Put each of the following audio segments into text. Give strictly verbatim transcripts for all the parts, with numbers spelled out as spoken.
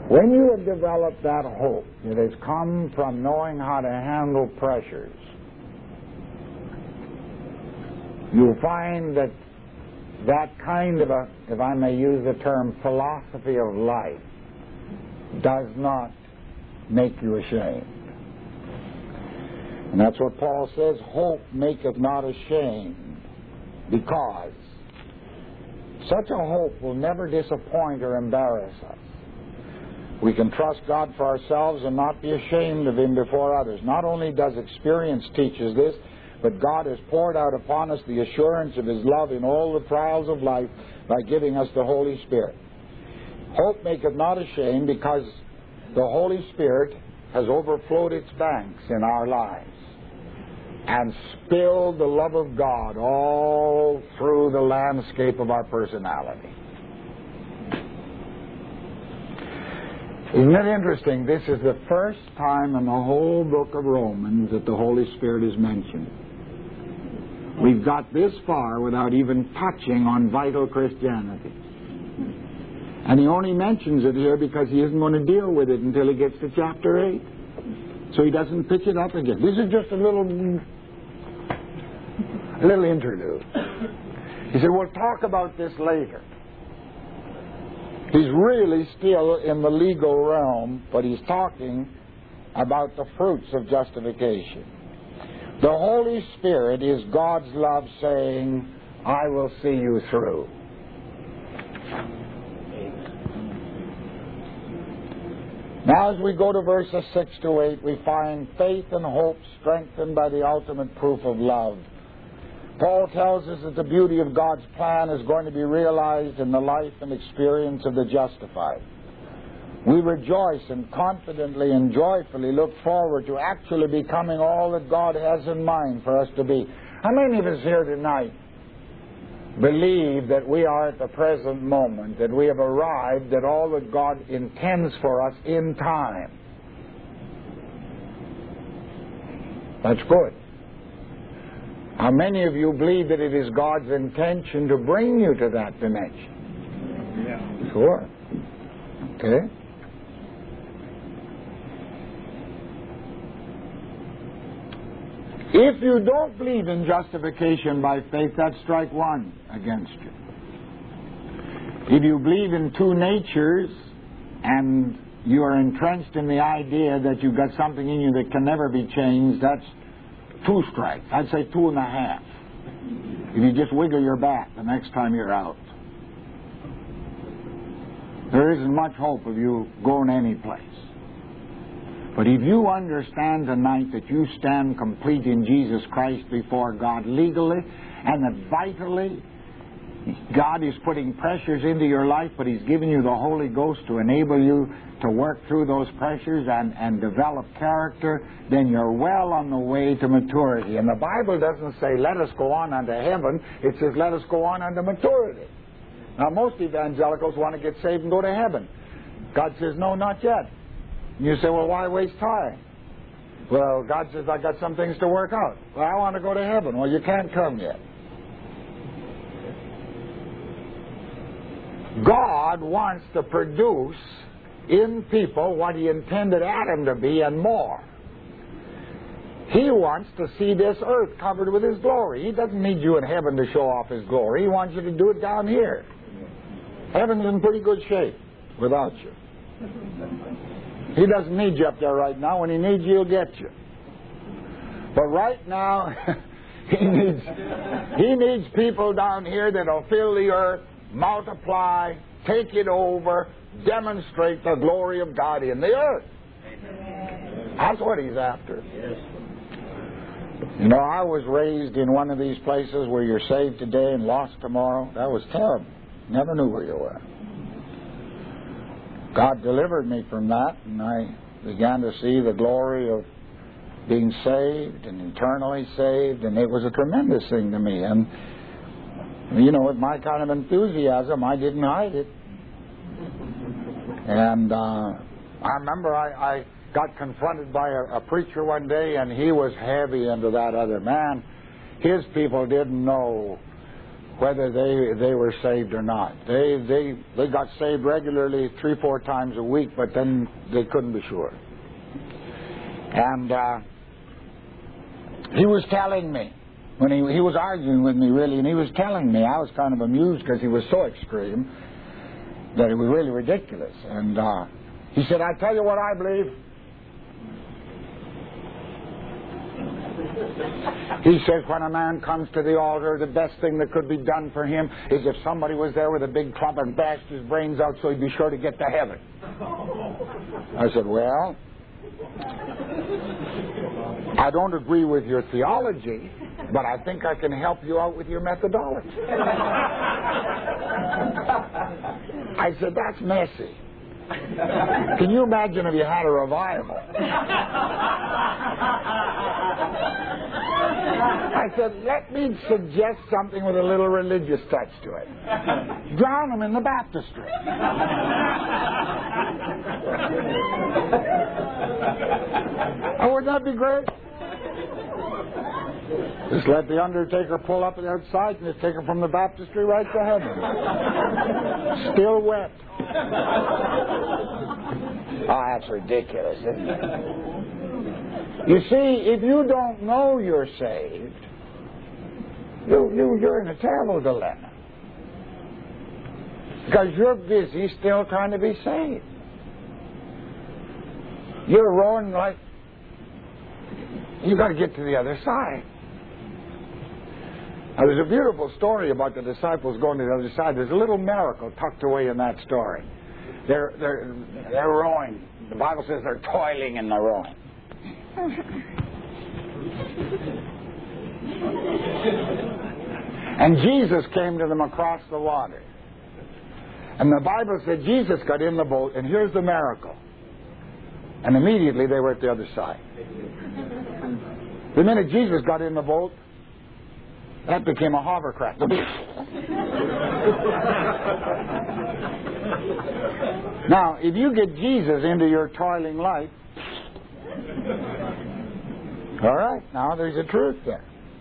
When you have developed that hope, it has come from knowing how to handle pressures. You'll find that that kind of a, if I may use the term, philosophy of life does not make you ashamed. And that's what Paul says, hope maketh not ashamed, because such a hope will never disappoint or embarrass us. We can trust God for ourselves and not be ashamed of Him before others. Not only does experience teach us this, but God has poured out upon us the assurance of His love in all the trials of life by giving us the Holy Spirit. Hope maketh not ashamed, because the Holy Spirit has overflowed its banks in our lives and spilled the love of God all through the landscape of our personality. Isn't it interesting? This is the first time in the whole book of Romans that the Holy Spirit is mentioned. We've got this far without even touching on vital Christianity. And he only mentions it here because he isn't going to deal with it until he gets to chapter eight. So he doesn't pick it up again. This is just a little, a little interlude. He said, we'll talk about this later. He's really still in the legal realm, but he's talking about the fruits of justification. The Holy Spirit is God's love saying, I will see you through. Now as we go to verses six to eight, we find faith and hope strengthened by the ultimate proof of love. Paul tells us that the beauty of God's plan is going to be realized in the life and experience of the justified. We rejoice and confidently and joyfully look forward to actually becoming all that God has in mind for us to be. How many of us here tonight believe that we are at the present moment, that we have arrived at all that God intends for us in time? That's good. How many of you believe that it is God's intention to bring you to that dimension? Yeah. Sure. Okay. If you don't believe in justification by faith, that's strike one against you. If you believe in two natures and you are entrenched in the idea that you've got something in you that can never be changed, that's two strikes. I'd say two and a half. If you just wiggle your back the next time you're out. There isn't much hope of you going any place. But if you understand tonight that you stand complete in Jesus Christ before God legally, and that vitally God is putting pressures into your life, but He's given you the Holy Ghost to enable you to work through those pressures and, and develop character, then you're well on the way to maturity. And the Bible doesn't say, let us go on unto heaven. It says, let us go on unto maturity. Now, most evangelicals want to get saved and go to heaven. God says, no, not yet. And you say, well, why waste time? Well, God says, I got some things to work out. Well, I want to go to heaven. Well, you can't come yet. God wants to produce in people what He intended Adam to be and more. He wants to see this earth covered with His glory. He doesn't need you in heaven to show off His glory. He wants you to do it down here. Heaven's in pretty good shape without you. He doesn't need you up there right now. When He needs you, He'll get you. But right now, He needs He needs people down here that'll fill the earth, multiply, take it over, demonstrate the glory of God in the earth. That's what He's after. You know, I was raised in one of these places where you're saved today and lost tomorrow. That was terrible. Never knew where you were. God delivered me from that, and I began to see the glory of being saved and eternally saved, and it was a tremendous thing to me. And, you know, with my kind of enthusiasm, I didn't hide it. And uh, I remember I, I got confronted by a, a preacher one day, and he was heavy into that other man. His people didn't know whether they they were saved or not. They they they got saved regularly three four times a week, but then they couldn't be sure. And uh, he was telling me when he he was arguing with me really, and he was telling me. I was kind of amused because he was so extreme that it was really ridiculous. And uh, he said, "I tell you what I believe." He says when a man comes to the altar, the best thing that could be done for him is if somebody was there with a big club and bashed his brains out so he'd be sure to get to heaven. I said, well, I don't agree with your theology, but I think I can help you out with your methodology. I said, that's messy. Can you imagine if you had a revival? I said, let me suggest something with a little religious touch to it. Drown them in the baptistry. Oh, wouldn't that be great? Just let the undertaker pull up outside and just take them from the baptistry right to heaven. Still wet. Oh, that's ridiculous, isn't it? You see, if you don't know you're saved, you, you, you're in a terrible dilemma. Because you're busy still trying to be saved. You're rowing like you got to get to the other side. Now, there's a beautiful story about the disciples going to the other side. There's a little miracle tucked away in that story. They're they're they're rowing. The Bible says they're toiling in the rowing. And Jesus came to them across the water. And the Bible said Jesus got in the boat, and here's the miracle. And immediately they were at the other side. The minute Jesus got in the boat, that became a hovercraft. Now, if you get Jesus into your toiling life, all right, now there's a truth there.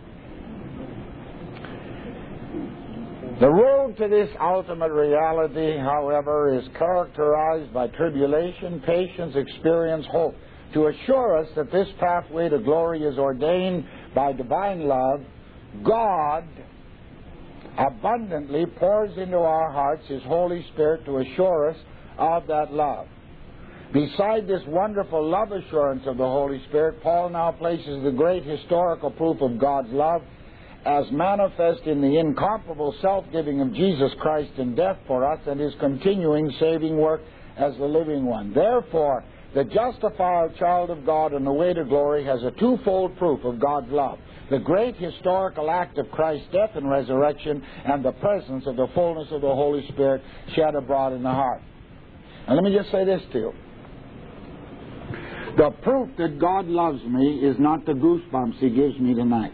The road to this ultimate reality, however, is characterized by tribulation, patience, experience, hope. To assure us that this pathway to glory is ordained by divine love, God abundantly pours into our hearts His Holy Spirit to assure us of that love. Beside this wonderful love assurance of the Holy Spirit, Paul now places the great historical proof of God's love as manifest in the incomparable self-giving of Jesus Christ in death for us and His continuing saving work as the living one. Therefore, the justified child of God on the way to glory has a twofold proof of God's love: the great historical act of Christ's death and resurrection, and the presence of the fullness of the Holy Spirit shed abroad in the heart. And let me just say this to you. The proof that God loves me is not the goosebumps He gives me tonight.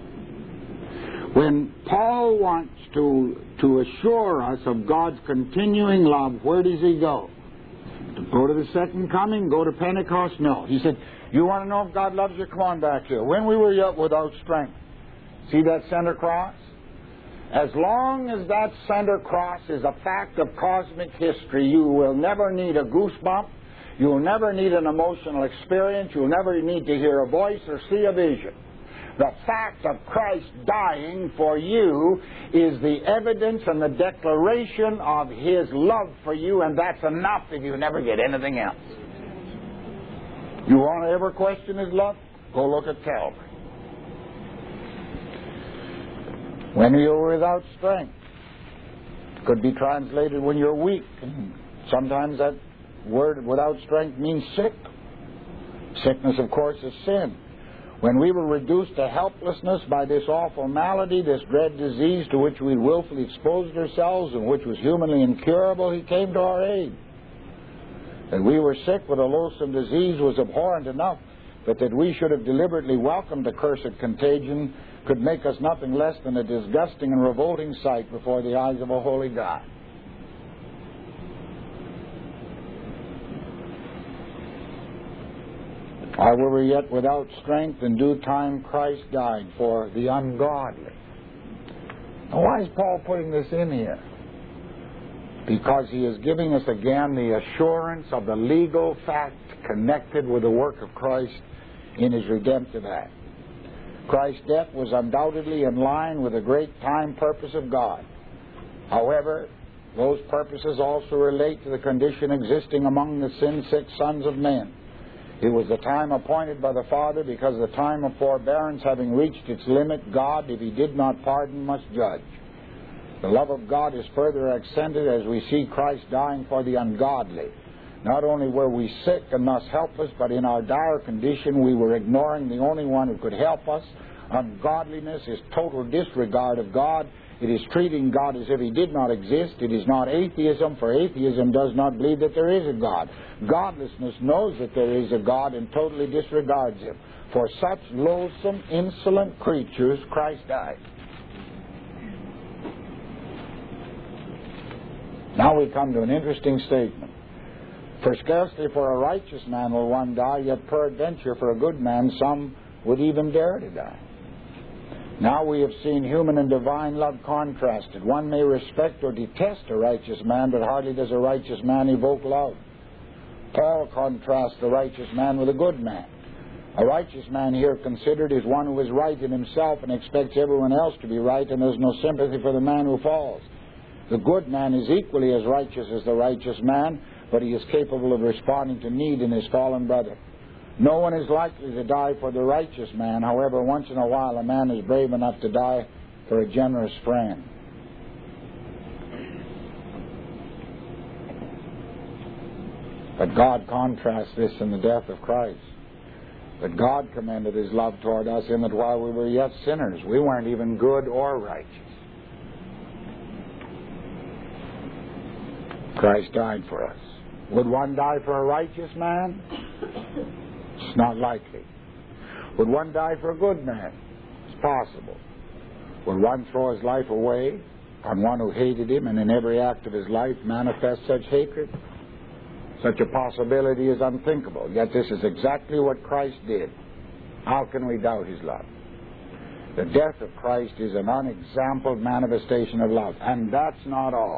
When Paul wants to, to assure us of God's continuing love, where does he go? To go to the second coming? Go to Pentecost? No. He said, you want to know if God loves you? Come on back here. When we were yet without strength. See that center cross? As long as that center cross is a fact of cosmic history, you will never need a goosebump. You'll never need an emotional experience. You'll never need to hear a voice or see a vision. The fact of Christ dying for you is the evidence and the declaration of His love for you, and that's enough if you never get anything else. You want to ever question His love? Go look at Calvary. When you're without strength, it could be translated when you're weak. Sometimes that word without strength means sick. Sickness, of course, is sin. When we were reduced to helplessness by this awful malady, this dread disease to which we willfully exposed ourselves and which was humanly incurable, He came to our aid. That we were sick with a loathsome disease was abhorrent enough, but that we should have deliberately welcomed the cursed contagion could make us nothing less than a disgusting and revolting sight before the eyes of a holy God. While we were yet without strength, in due time Christ died for the ungodly. Now, why is Paul putting this in here? Because he is giving us again the assurance of the legal fact connected with the work of Christ in his redemptive act. Christ's death was undoubtedly in line with the great time purpose of God. However, those purposes also relate to the condition existing among the sin-sick sons of men. It was the time appointed by the Father, because the time of forbearance having reached its limit, God, if he did not pardon, must judge. The love of God is further accented as we see Christ dying for the ungodly. Not only were we sick and thus helpless, but in our dire condition we were ignoring the only one who could help us. Ungodliness is total disregard of God. It is treating God as if he did not exist. It is not atheism, for atheism does not believe that there is a God. Godlessness knows that there is a God and totally disregards him. For such loathsome, insolent creatures, Christ died. Now we come to an interesting statement. For scarcely for a righteous man will one die, yet peradventure for a good man some would even dare to die. Now we have seen human and divine love contrasted. One may respect or detest a righteous man, but hardly does a righteous man evoke love. Paul contrasts the righteous man with a good man. A righteous man here considered is one who is right in himself and expects everyone else to be right, and has no sympathy for the man who falls. The good man is equally as righteous as the righteous man, but he is capable of responding to need in his fallen brother. No one is likely to die for the righteous man. However, once in a while a man is brave enough to die for a generous friend. But God contrasts this in the death of Christ. But God commended his love toward us in that while we were yet sinners, we weren't even good or righteous, Christ died for us. Would one die for a righteous man? It's not likely. Would one die for a good man? It's possible. Would one throw his life away on one who hated him and in every act of his life manifest such hatred? Such a possibility is unthinkable. Yet this is exactly what Christ did. How can we doubt his love? The death of Christ is an unexampled manifestation of love. And that's not all.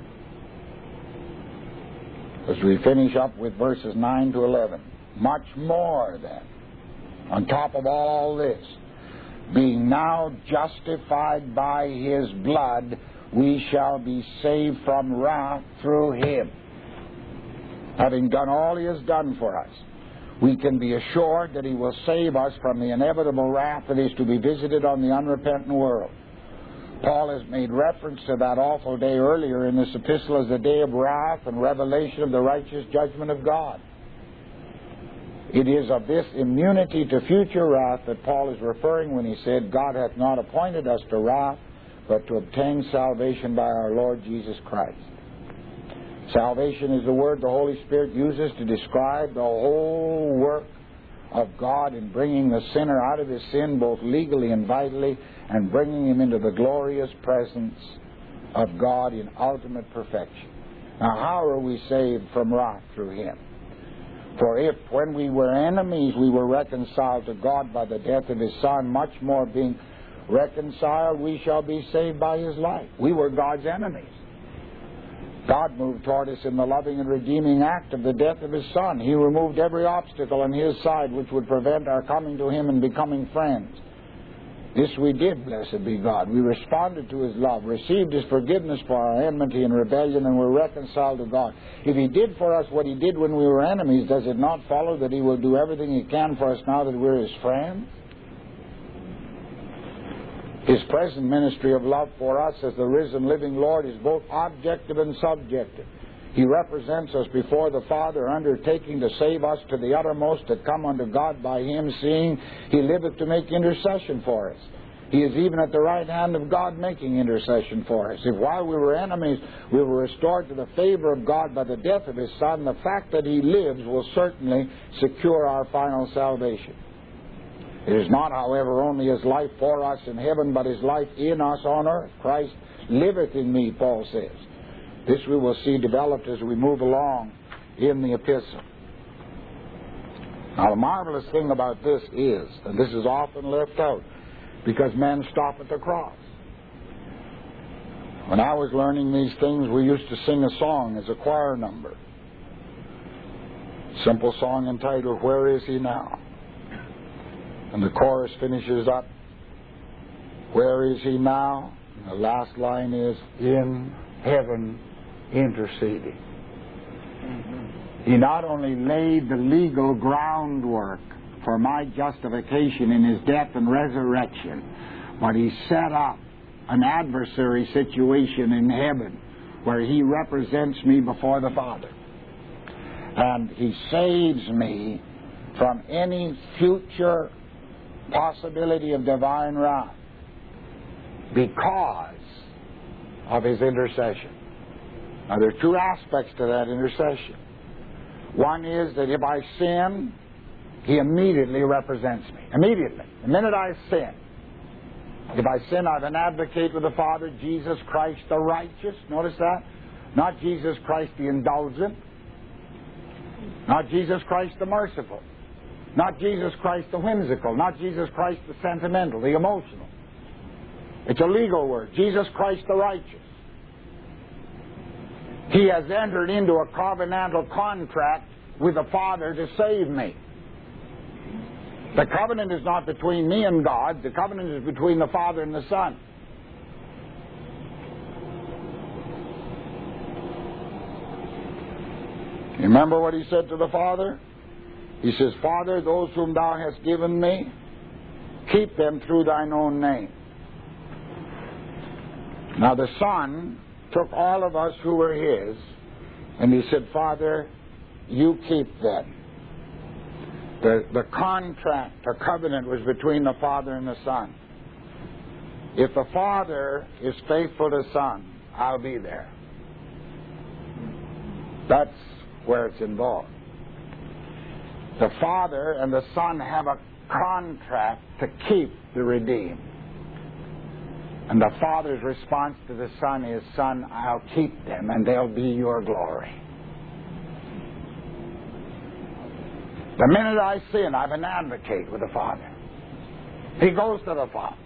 As we finish up with verses nine to eleven. Much more then, on top of all this, being now justified by his blood, we shall be saved from wrath through him. Having done all he has done for us, we can be assured that he will save us from the inevitable wrath that is to be visited on the unrepentant world. Paul has made reference to that awful day earlier in this epistle as the day of wrath and revelation of the righteous judgment of God. It is of this immunity to future wrath that Paul is referring when he said, God hath not appointed us to wrath, but to obtain salvation by our Lord Jesus Christ. Salvation is the word the Holy Spirit uses to describe the whole work of God in bringing the sinner out of his sin, both legally and vitally, and bringing him into the glorious presence of God in ultimate perfection. Now, how are we saved from wrath through him? For if, when we were enemies, we were reconciled to God by the death of his Son, much more being reconciled, we shall be saved by his life. We were God's enemies. God moved toward us in the loving and redeeming act of the death of his Son. He removed every obstacle on his side which would prevent our coming to him and becoming friends. This we did, blessed be God. We responded to his love, received his forgiveness for our enmity and rebellion, and were reconciled to God. If he did for us what he did when we were enemies, does it not follow that he will do everything he can for us now that we're his friends? His present ministry of love for us as the risen living Lord is both objective and subjective. He represents us before the Father, undertaking to save us to the uttermost, to come unto God by him, seeing he liveth to make intercession for us. He is even at the right hand of God making intercession for us. If while we were enemies we were restored to the favor of God by the death of his Son, the fact that he lives will certainly secure our final salvation. It is not, however, only his life for us in heaven, but his life in us on earth. Christ liveth in me, Paul says. This we will see developed as we move along in the epistle. Now, the marvelous thing about this is, and this is often left out, because men stop at the cross. When I was learning these things, we used to sing a song as a choir number. Simple song entitled, Where Is He Now? And the chorus finishes up, Where is He now? And the last line is, In heaven interceding. Mm-hmm. He not only laid the legal groundwork for my justification in His death and resurrection, but He set up an adversary situation in heaven where He represents me before the Father. And He saves me from any future possibility of divine wrath because of His intercession. Now, there are two aspects to that intercession. One is that if I sin, He immediately represents me. Immediately. The minute I sin. If I sin, I have an advocate with the Father, Jesus Christ the righteous. Notice that? Not Jesus Christ the indulgent. Not Jesus Christ the merciful. Not Jesus Christ the whimsical. Not Jesus Christ the sentimental, the emotional. It's a legal word. Jesus Christ the righteous. He has entered into a covenantal contract with the Father to save me. The covenant is not between me and God. The covenant is between the Father and the Son. You remember what He said to the Father? He says, Father, those whom Thou hast given me, keep them through Thine own name. Now the Son took all of us who were His, and He said, Father, You keep them. The, the contract, the covenant was between the Father and the Son. If the Father is faithful to the Son, I'll be there. That's where it's involved. The Father and the Son have a contract to keep the redeemed. And the Father's response to the Son is, Son, I'll keep them and they'll be Your glory. The minute I sin, I have an advocate with the Father. He goes to the Father.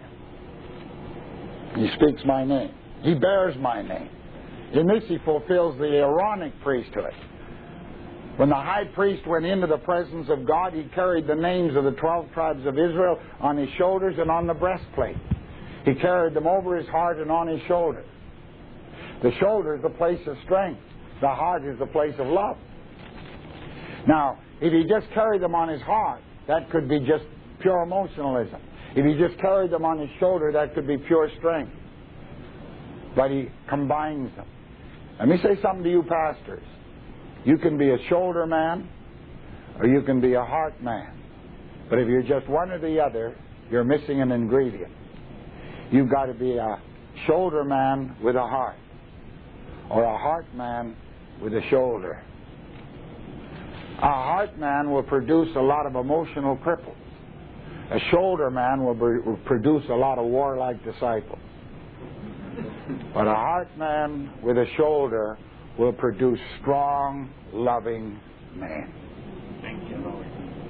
He speaks my name. He bears my name. In this He fulfills the Aaronic priesthood. When the high priest went into the presence of God, he carried the names of the twelve tribes of Israel on his shoulders and on the breastplate. He carried them over his heart and on his shoulder. The shoulder is the place of strength. The heart is the place of love. Now, if he just carried them on his heart, that could be just pure emotionalism. If he just carried them on his shoulder, that could be pure strength. But he combines them. Let me say something to you pastors. You can be a shoulder man or you can be a heart man. But if you're just one or the other, you're missing an ingredient. You've got to be a shoulder man with a heart, or a heart man with a shoulder. A heart man will produce a lot of emotional cripples. A shoulder man will, be, will produce a lot of warlike disciples. But a heart man with a shoulder will produce strong, loving men. Thank you, Lord.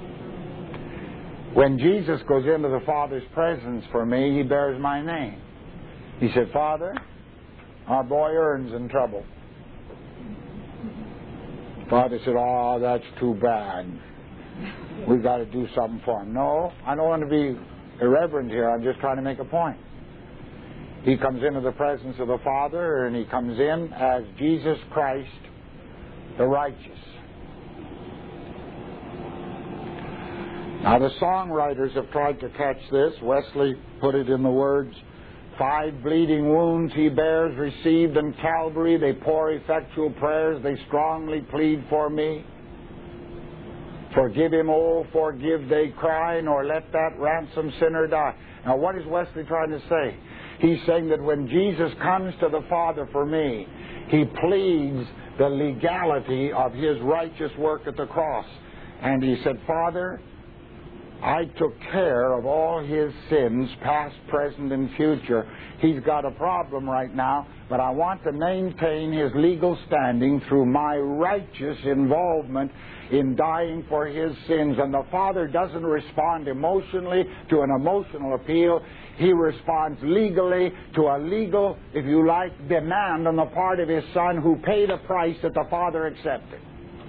When Jesus goes into the Father's presence for me, He bears my name. He said, Father, our boy Ern's in trouble. Father said, oh, that's too bad. We've got to do something for him. No, I don't want to be irreverent here. I'm just trying to make a point. He comes into the presence of the Father, and He comes in as Jesus Christ, the righteous. Now, the songwriters have tried to catch this. Wesley put it in the words, five bleeding wounds He bears, received in Calvary. They pour effectual prayers. They strongly plead for me. Forgive him, oh, forgive, they cry, nor let that ransomed sinner die. Now, what is Wesley trying to say? He's saying that when Jesus comes to the Father for me, He pleads the legality of His righteous work at the cross. And He said, Father, I took care of all his sins, past, present, and future. He's got a problem right now, but I want to maintain his legal standing through my righteous involvement in dying for his sins. And the Father doesn't respond emotionally to an emotional appeal. He responds legally to a legal, if you like, demand on the part of his Son, who paid a price that the Father accepted.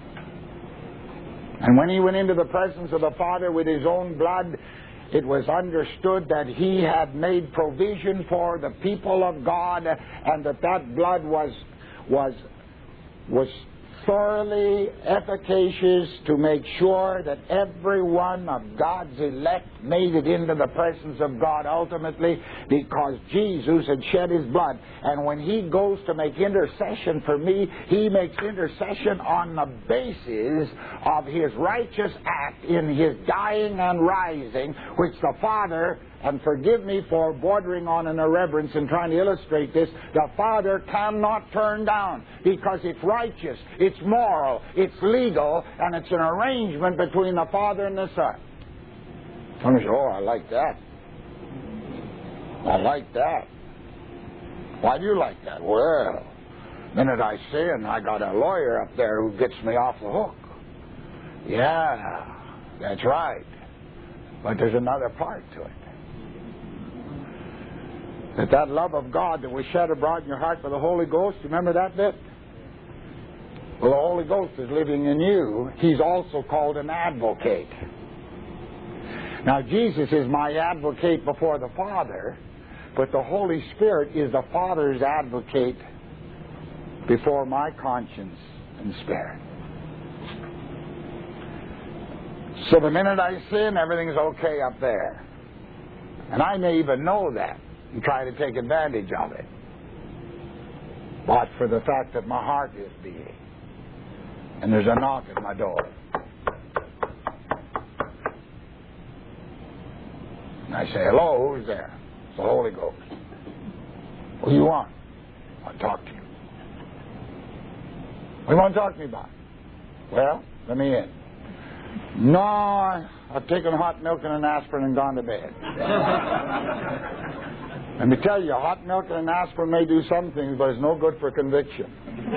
And when he went into the presence of the Father with his own blood, it was understood that he had made provision for the people of God, and that that blood was was was thoroughly efficacious to make sure that every one of God's elect made it into the presence of God ultimately, because Jesus had shed his blood. And when he goes to make intercession for me, he makes intercession on the basis of his righteous act in his dying and rising, which the Father, and forgive me for bordering on an irreverence and trying to illustrate this, the Father cannot turn down, because it's righteous, it's moral, it's legal, and it's an arrangement between the Father and the Son. Some say, oh, I like that. I like that. Why do you like that? Well, the minute I sin, I got a lawyer up there who gets me off the hook. Yeah, that's right. But there's another part to it. That that love of God that was shed abroad in your heart by the Holy Ghost, remember that bit? Well, the Holy Ghost is living in you. He's also called an advocate. Now, Jesus is my advocate before the Father, but the Holy Spirit is the Father's advocate before my conscience and spirit. So the minute I sin, everything's okay up there. And I may even know that and try to take advantage of it. But for the fact that my heart is beating, and there's a knock at my door, and I say, hello, who's there? It's the Holy Ghost. What do you want? I'll talk to you. What do you want to talk to me about? Well, let me in. No, I've taken hot milk and an aspirin and gone to bed. Let me tell you, hot milk and an aspirin may do some things, but it's no good for conviction.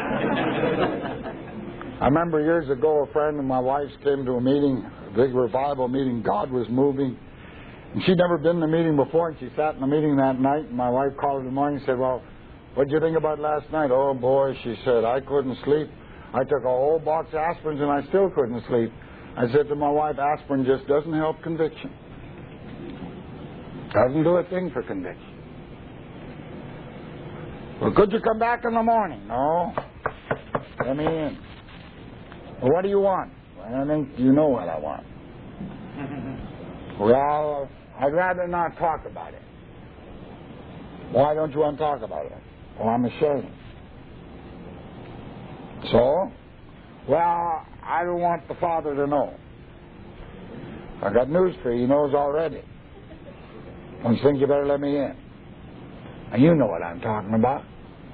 I remember years ago, a friend of my wife's came to a meeting, a big revival meeting. God was moving. And she'd never been in the meeting before, and she sat in the meeting that night, and my wife called her in the morning and said, well, what did you think about last night? Oh, boy, she said, I couldn't sleep. I took a whole box of aspirins, and I still couldn't sleep. I said to my wife, aspirin just doesn't help conviction. Doesn't do a thing for conviction. Well, could you come back in the morning? No. Let me in. Well, what do you want? Well, I think you know what I want. Well, I'd rather not talk about it. Why don't you want to talk about it? Well, I'm ashamed. So? Well, I don't want the Father to know. I got news for you. He knows already. Don't you think you better let me in? And you know what I'm talking about.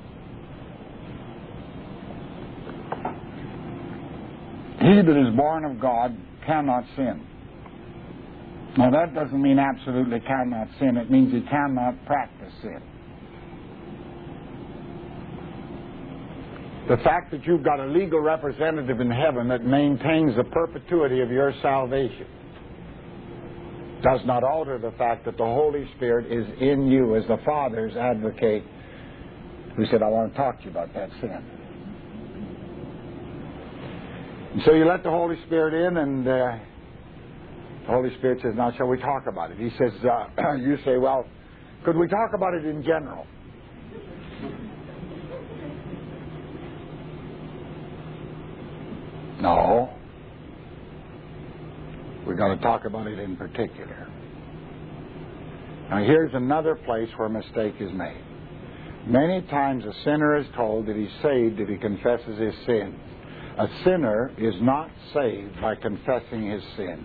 He that is born of God cannot sin. Now, that doesn't mean absolutely cannot sin. It means he cannot practice sin. The fact that you've got a legal representative in heaven that maintains the perpetuity of your salvation does not alter the fact that the Holy Spirit is in you as the Father's advocate, who said, I want to talk to you about that sin. And so you let the Holy Spirit in, and uh, the Holy Spirit says, now shall we talk about it? He says, uh, you say, well, could we talk about it in general? No. We've got to talk about it in particular. Now here's another place where a mistake is made. Many times a sinner is told that he's saved if he confesses his sins. A sinner is not saved by confessing his sins.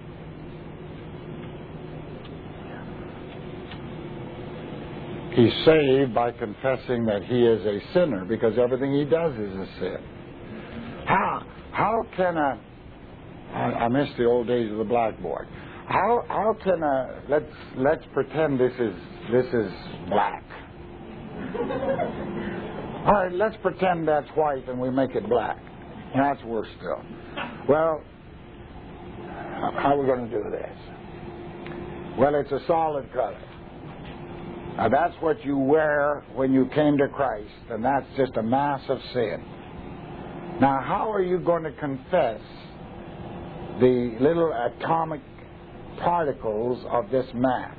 He's saved by confessing that he is a sinner, because everything he does is a sin. How? How can a... I, I miss the old days of the blackboard. How how can a let's let's pretend this is this is black. All right, let's pretend that's white and we make it black. That's worse still. Well, how are we going to do this? Well, it's a solid color. Now that's what you wear when you came to Christ, and that's just a mass of sin. Now, how are you going to confess the little atomic particles of this mass?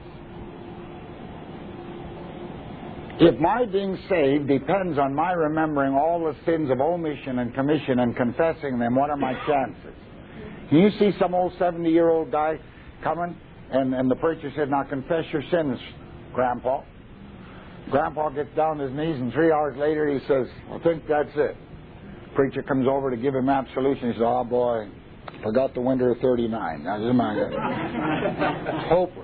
If my being saved depends on my remembering all the sins of omission and commission and confessing them, what are my chances? You see some old seventy-year-old guy coming, and, and the preacher said, now confess your sins, Grandpa. Grandpa gets down on his knees, and three hours later he says, I think that's it. Preacher comes over to give him absolution. He says, oh boy, forgot the winter of thirty-nine. Now, just mind it. It's hopeless.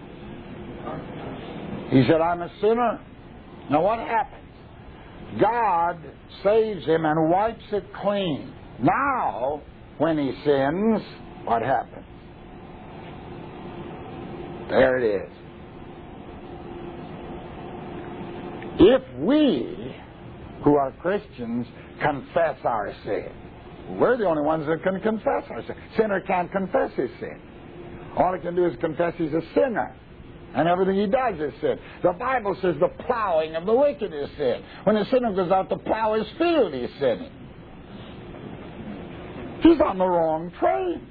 He said, I'm a sinner. Now what happens? God saves him and wipes it clean. Now, when he sins, what happens? There it is. If we, who are Christians, confess our sin, we're the only ones that can confess our sin. Sinner can't confess his sin. All he can do is confess he's a sinner. And everything he does is sin. The Bible says the plowing of the wicked is sin. When the sinner goes out to plow his field, he's sinning. He's on the wrong train.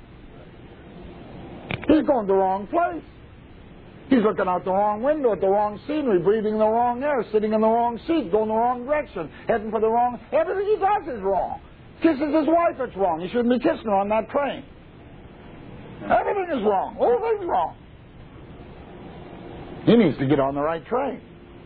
He's going the wrong place. He's looking out the wrong window at the wrong scenery, breathing the wrong air, sitting in the wrong seat, going the wrong direction, heading for the wrong... Everything he does is wrong. Kisses his wife, it's wrong. He shouldn't be kissing her on that train. Everything is wrong. Everything's wrong. He needs to get on the right train.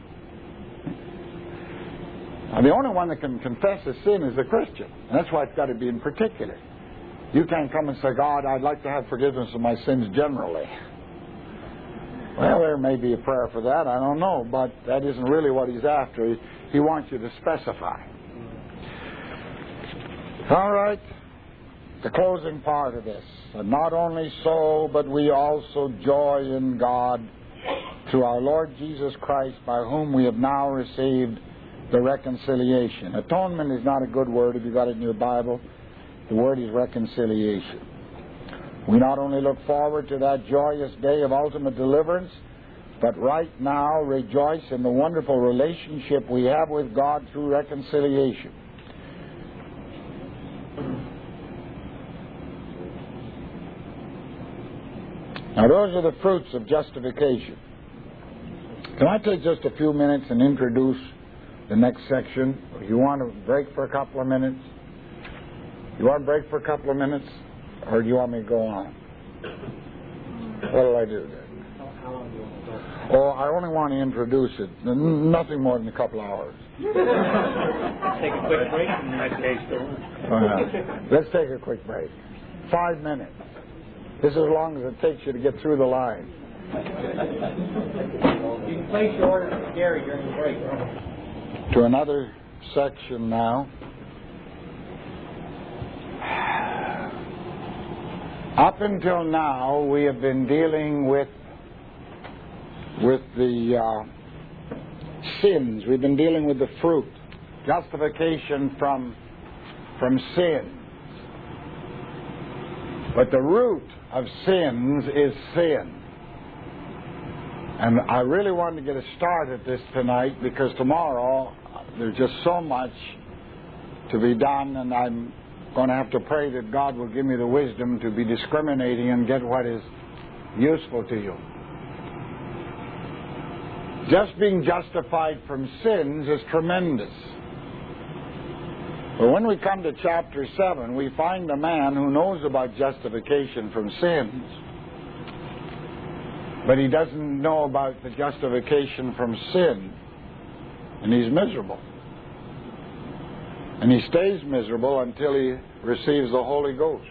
Now, the only one that can confess his sin is a Christian. And that's why it's got to be in particular. You can't come and say, God, I'd like to have forgiveness of my sins generally. Well, there may be a prayer for that. I don't know. But that isn't really what he's after. He, he wants you to specify. All right. The closing part of this. And not only so, but we also joy in God through our Lord Jesus Christ, by whom we have now received the reconciliation. Atonement is not a good word if you got it in your Bible. The word is reconciliation. We not only look forward to that joyous day of ultimate deliverance, but right now rejoice in the wonderful relationship we have with God through reconciliation. Now, those are the fruits of justification. Can I take just a few minutes and introduce the next section? You want to break for a couple of minutes? You want to break for a couple of minutes? Or do you want me to go on? What'll I do then? How long do you want to go? Oh, I only want to introduce it. Nothing more than a couple hours. Take a quick break and I stay still. Uh, let's take a quick break. Five minutes. This is as long as it takes you to get through the line. You can place your order for Gary during the break. To another section now. Up until now, we have been dealing with with the uh, sins. We've been dealing with the fruit, justification from from sin. But the root of sins is sin. And I really wanted to get a start at this tonight because tomorrow there's just so much to be done, and I'm going to have to pray that God will give me the wisdom to be discriminating and get what is useful to you. Just being justified from sins is tremendous. But when we come to chapter seven, we find a man who knows about justification from sins, but he doesn't know about the justification from sin, and he's miserable. And he stays miserable until he receives the Holy Ghost,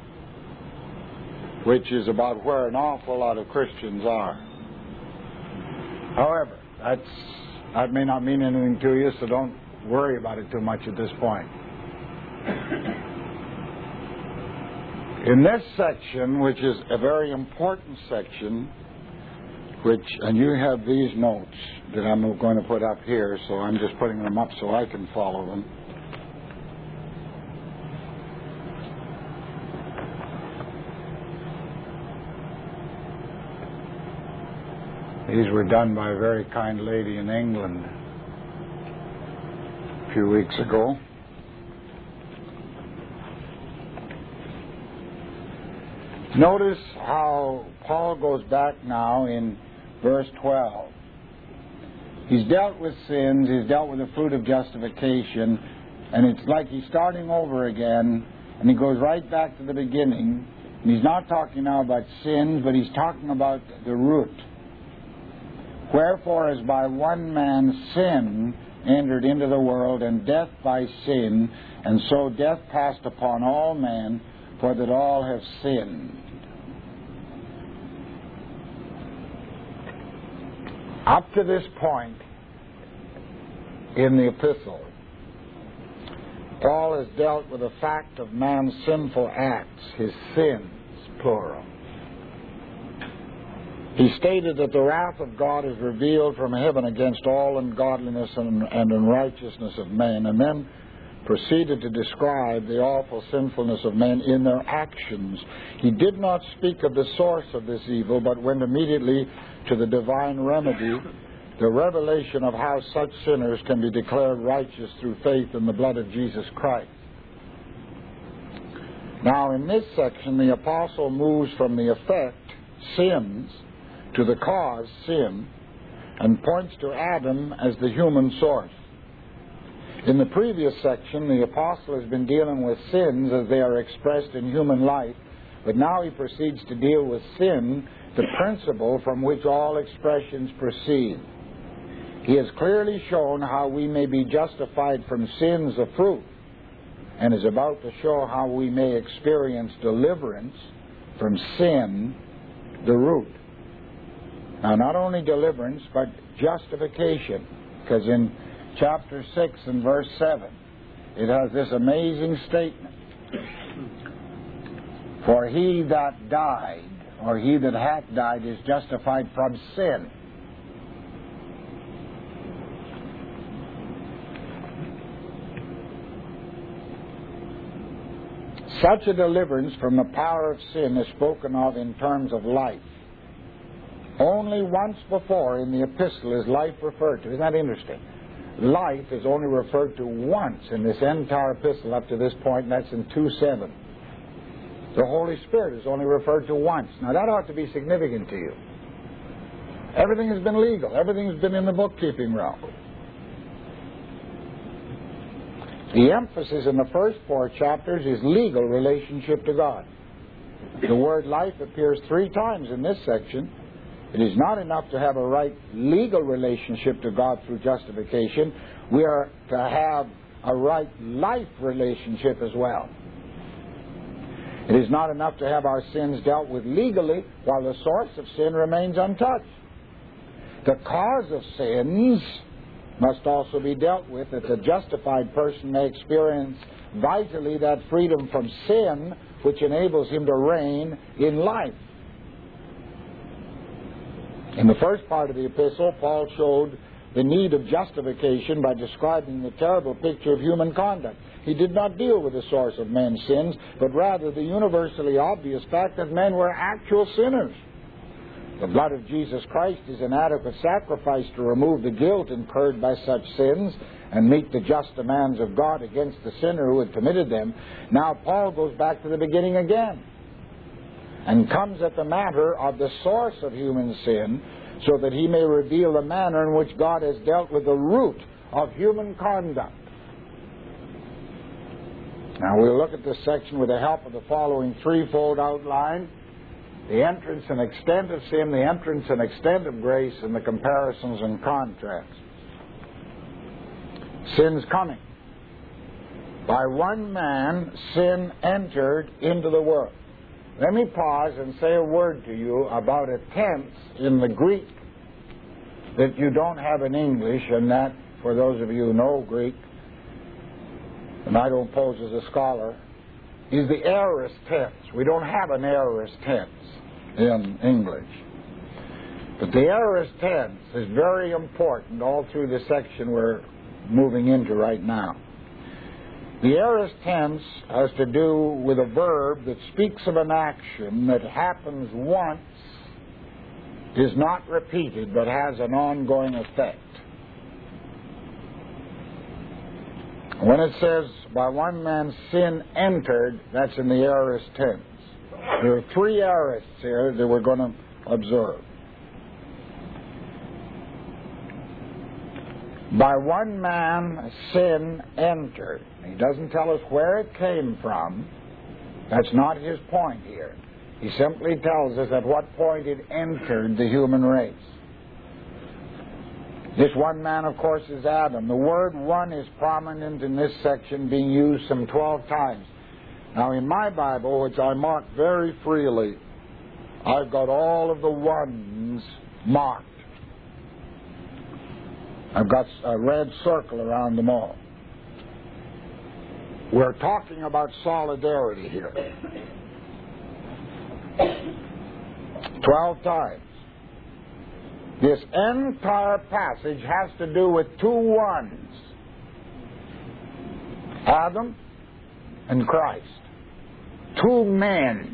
which is about where an awful lot of Christians are. However, that's, that may not mean anything to you, so don't worry about it too much at this point. In this section, which is a very important section, which, and you have these notes that I'm going to put up here, so I'm just putting them up so I can follow them. These were done by a very kind lady in England a few weeks ago. Notice how Paul goes back now in verse twelve. He's dealt with sins, he's dealt with the fruit of justification, and it's like he's starting over again, and he goes right back to the beginning. And he's not talking now about sins, but he's talking about the root. Wherefore, as by one man sin entered into the world, and death by sin, and so death passed upon all men, for that all have sinned. Up to this point in the epistle, Paul has dealt with the fact of man's sinful acts, his sins, plural. He stated that the wrath of God is revealed from heaven against all ungodliness and, and unrighteousness of men, and then proceeded to describe the awful sinfulness of men in their actions. He did not speak of the source of this evil, but went immediately to the divine remedy, the revelation of how such sinners can be declared righteous through faith in the blood of Jesus Christ. Now, in this section, the apostle moves from the effect, sins, to the cause, sin, and points to Adam as the human source. In the previous section, the apostle has been dealing with sins as they are expressed in human life, but now he proceeds to deal with sin, the principle from which all expressions proceed. He has clearly shown how we may be justified from sins, the fruit, and is about to show how we may experience deliverance from sin, the root. Now, not only deliverance, but justification, because in chapter six and verse seven, it has this amazing statement. For he that died, or he that hath died, is justified from sin. Such a deliverance from the power of sin is spoken of in terms of life. Only once before in the epistle is life referred to. Isn't that interesting? Life is only referred to once in this entire epistle up to this point, and that's in two seven. The Holy Spirit is only referred to once. Now that ought to be significant to you. Everything has been legal. Everything has been in the bookkeeping realm. The emphasis in the first four chapters is legal relationship to God. The word life appears three times in this section. It is not enough to have a right legal relationship to God through justification. We are to have a right life relationship as well. It is not enough to have our sins dealt with legally while the source of sin remains untouched. The cause of sins must also be dealt with, that the justified person may experience vitally that freedom from sin which enables him to reign in life. In the first part of the epistle, Paul showed the need of justification by describing the terrible picture of human conduct. He did not deal with the source of men's sins, but rather the universally obvious fact that men were actual sinners. The blood of Jesus Christ is an adequate sacrifice to remove the guilt incurred by such sins and meet the just demands of God against the sinner who had committed them. Now Paul goes back to the beginning again and comes at the matter of the source of human sin, so that he may reveal the manner in which God has dealt with the root of human conduct. Now we'll look at this section with the help of the following threefold outline: the entrance and extent of sin, the entrance and extent of grace, and the comparisons and contrasts. Sin's coming. By one man sin entered into the world. Let me pause and say a word to you about a tense in the Greek that you don't have in English, and that, for those of you who know Greek, and I don't pose as a scholar, is the aorist tense. We don't have an aorist tense in English. But the aorist tense is very important all through the section we're moving into right now. The aorist tense has to do with a verb that speaks of an action that happens once, is not repeated, but has an ongoing effect. When it says, by one man sin entered, that's in the aorist tense. There are three aorists here that we're going to observe. By one man sin entered. He doesn't tell us where it came from. That's not his point here. He simply tells us at what point it entered the human race. This one man, of course, is Adam. The word one is prominent in this section, being used some twelve times. Now, in my Bible, which I mark very freely, I've got all of the ones marked. I've got a red circle around them all. We're talking about solidarity here. Twelve times. This entire passage has to do with two ones. Adam and Christ. Two men.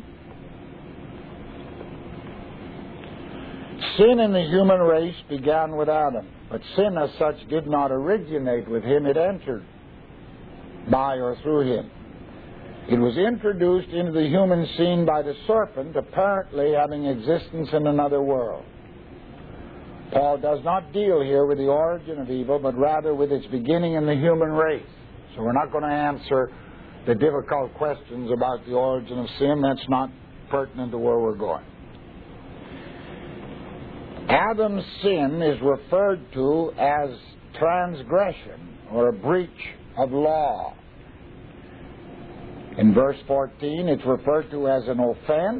Sin in the human race began with Adam, but sin as such did not originate with him. It entered by or through him. It was introduced into the human scene by the serpent, apparently having existence in another world. Paul does not deal here with the origin of evil, but rather with its beginning in the human race. So we're not going to answer the difficult questions about the origin of sin. That's not pertinent to where we're going. Adam's sin is referred to as transgression or a breach of law. In verse fourteen, it's referred to as an offense,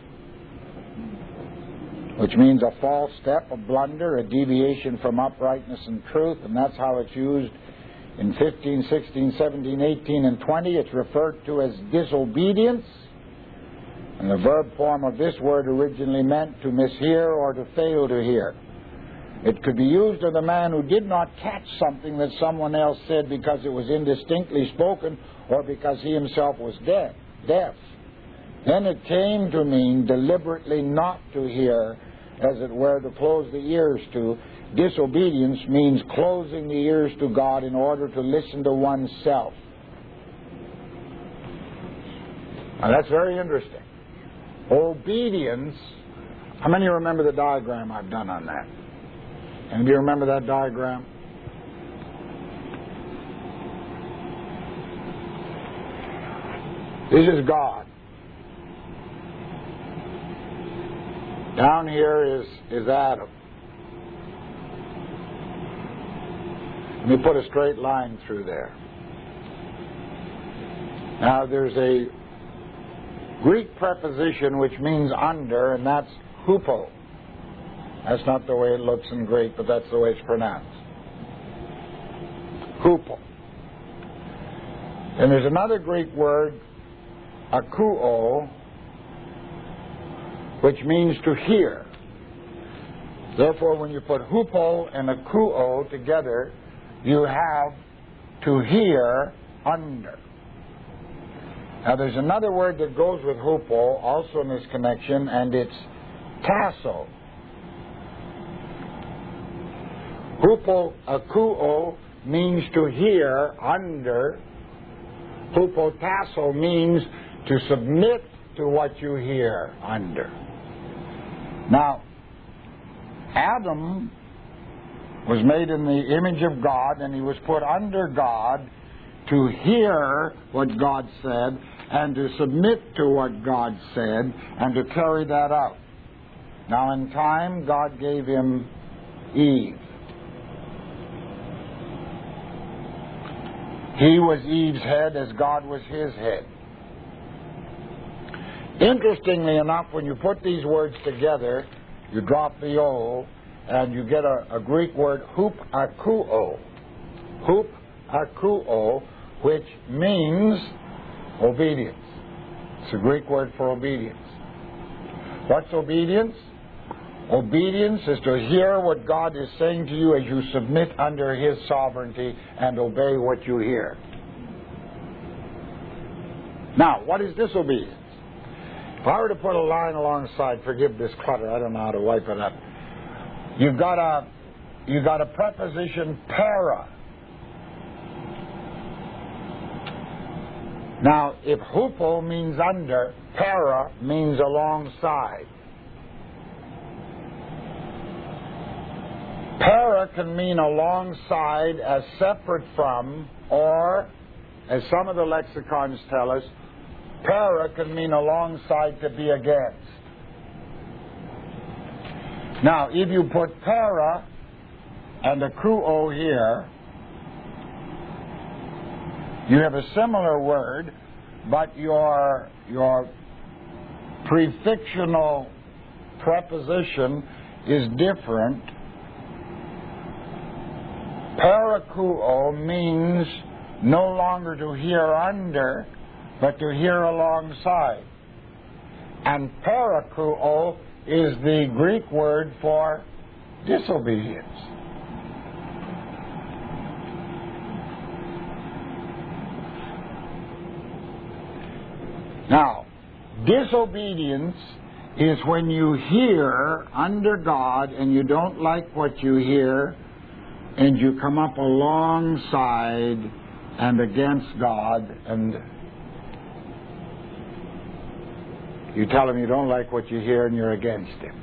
which means a false step, a blunder, a deviation from uprightness and truth, and that's how it's used in fifteen, sixteen, seventeen, eighteen, and twenty. It's referred to as disobedience, and the verb form of this word originally meant to mishear or to fail to hear. It could be used of the man who did not catch something that someone else said because it was indistinctly spoken or because he himself was deaf. deaf. Then it came to mean deliberately not to hear, as it were, to close the ears to. Disobedience means closing the ears to God in order to listen to oneself. Now that's very interesting. Obedience, how many remember the diagram I've done on that? And do you remember that diagram? This is God. Down here is, is Adam. Let me put a straight line through there. Now there's a Greek preposition which means under, and that's hupo. That's not the way it looks in Greek, but that's the way it's pronounced. Hupo. And there's another Greek word, akuo, which means to hear. Therefore, when you put hupo and akuo together, you have to hear under. Now, there's another word that goes with hupo, also in this connection, and it's tasso. Hupo akuo means to hear under. Hupotasso means to submit to what you hear under. Now, Adam was made in the image of God, and he was put under God to hear what God said and to submit to what God said and to carry that out. Now, in time, God gave him Eve. He was Eve's head as God was his head. Interestingly enough, when you put these words together, you drop the O, and you get a, a Greek word, hup akuo. Hup akuo, which means obedience. It's a Greek word for obedience. What's obedience? Obedience is to hear what God is saying to you as you submit under His sovereignty and obey what you hear. Now, what is disobedience? If I were to put a line alongside, forgive this clutter, I don't know how to wipe it up. You've got a, you've got a preposition para. Now, if hupo means under, para means alongside. Para can mean alongside, as separate from, or, as some of the lexicons tell us, para can mean alongside, to be against. Now, if you put para and a kruo here, you have a similar word, but your, your prefixional preposition is different. Parakuo means no longer to hear under, but to hear alongside. And parakuo is the Greek word for disobedience. Now, disobedience is when you hear under God and you don't like what you hear, and you come up alongside and against God, and you tell Him you don't like what you hear and you're against Him.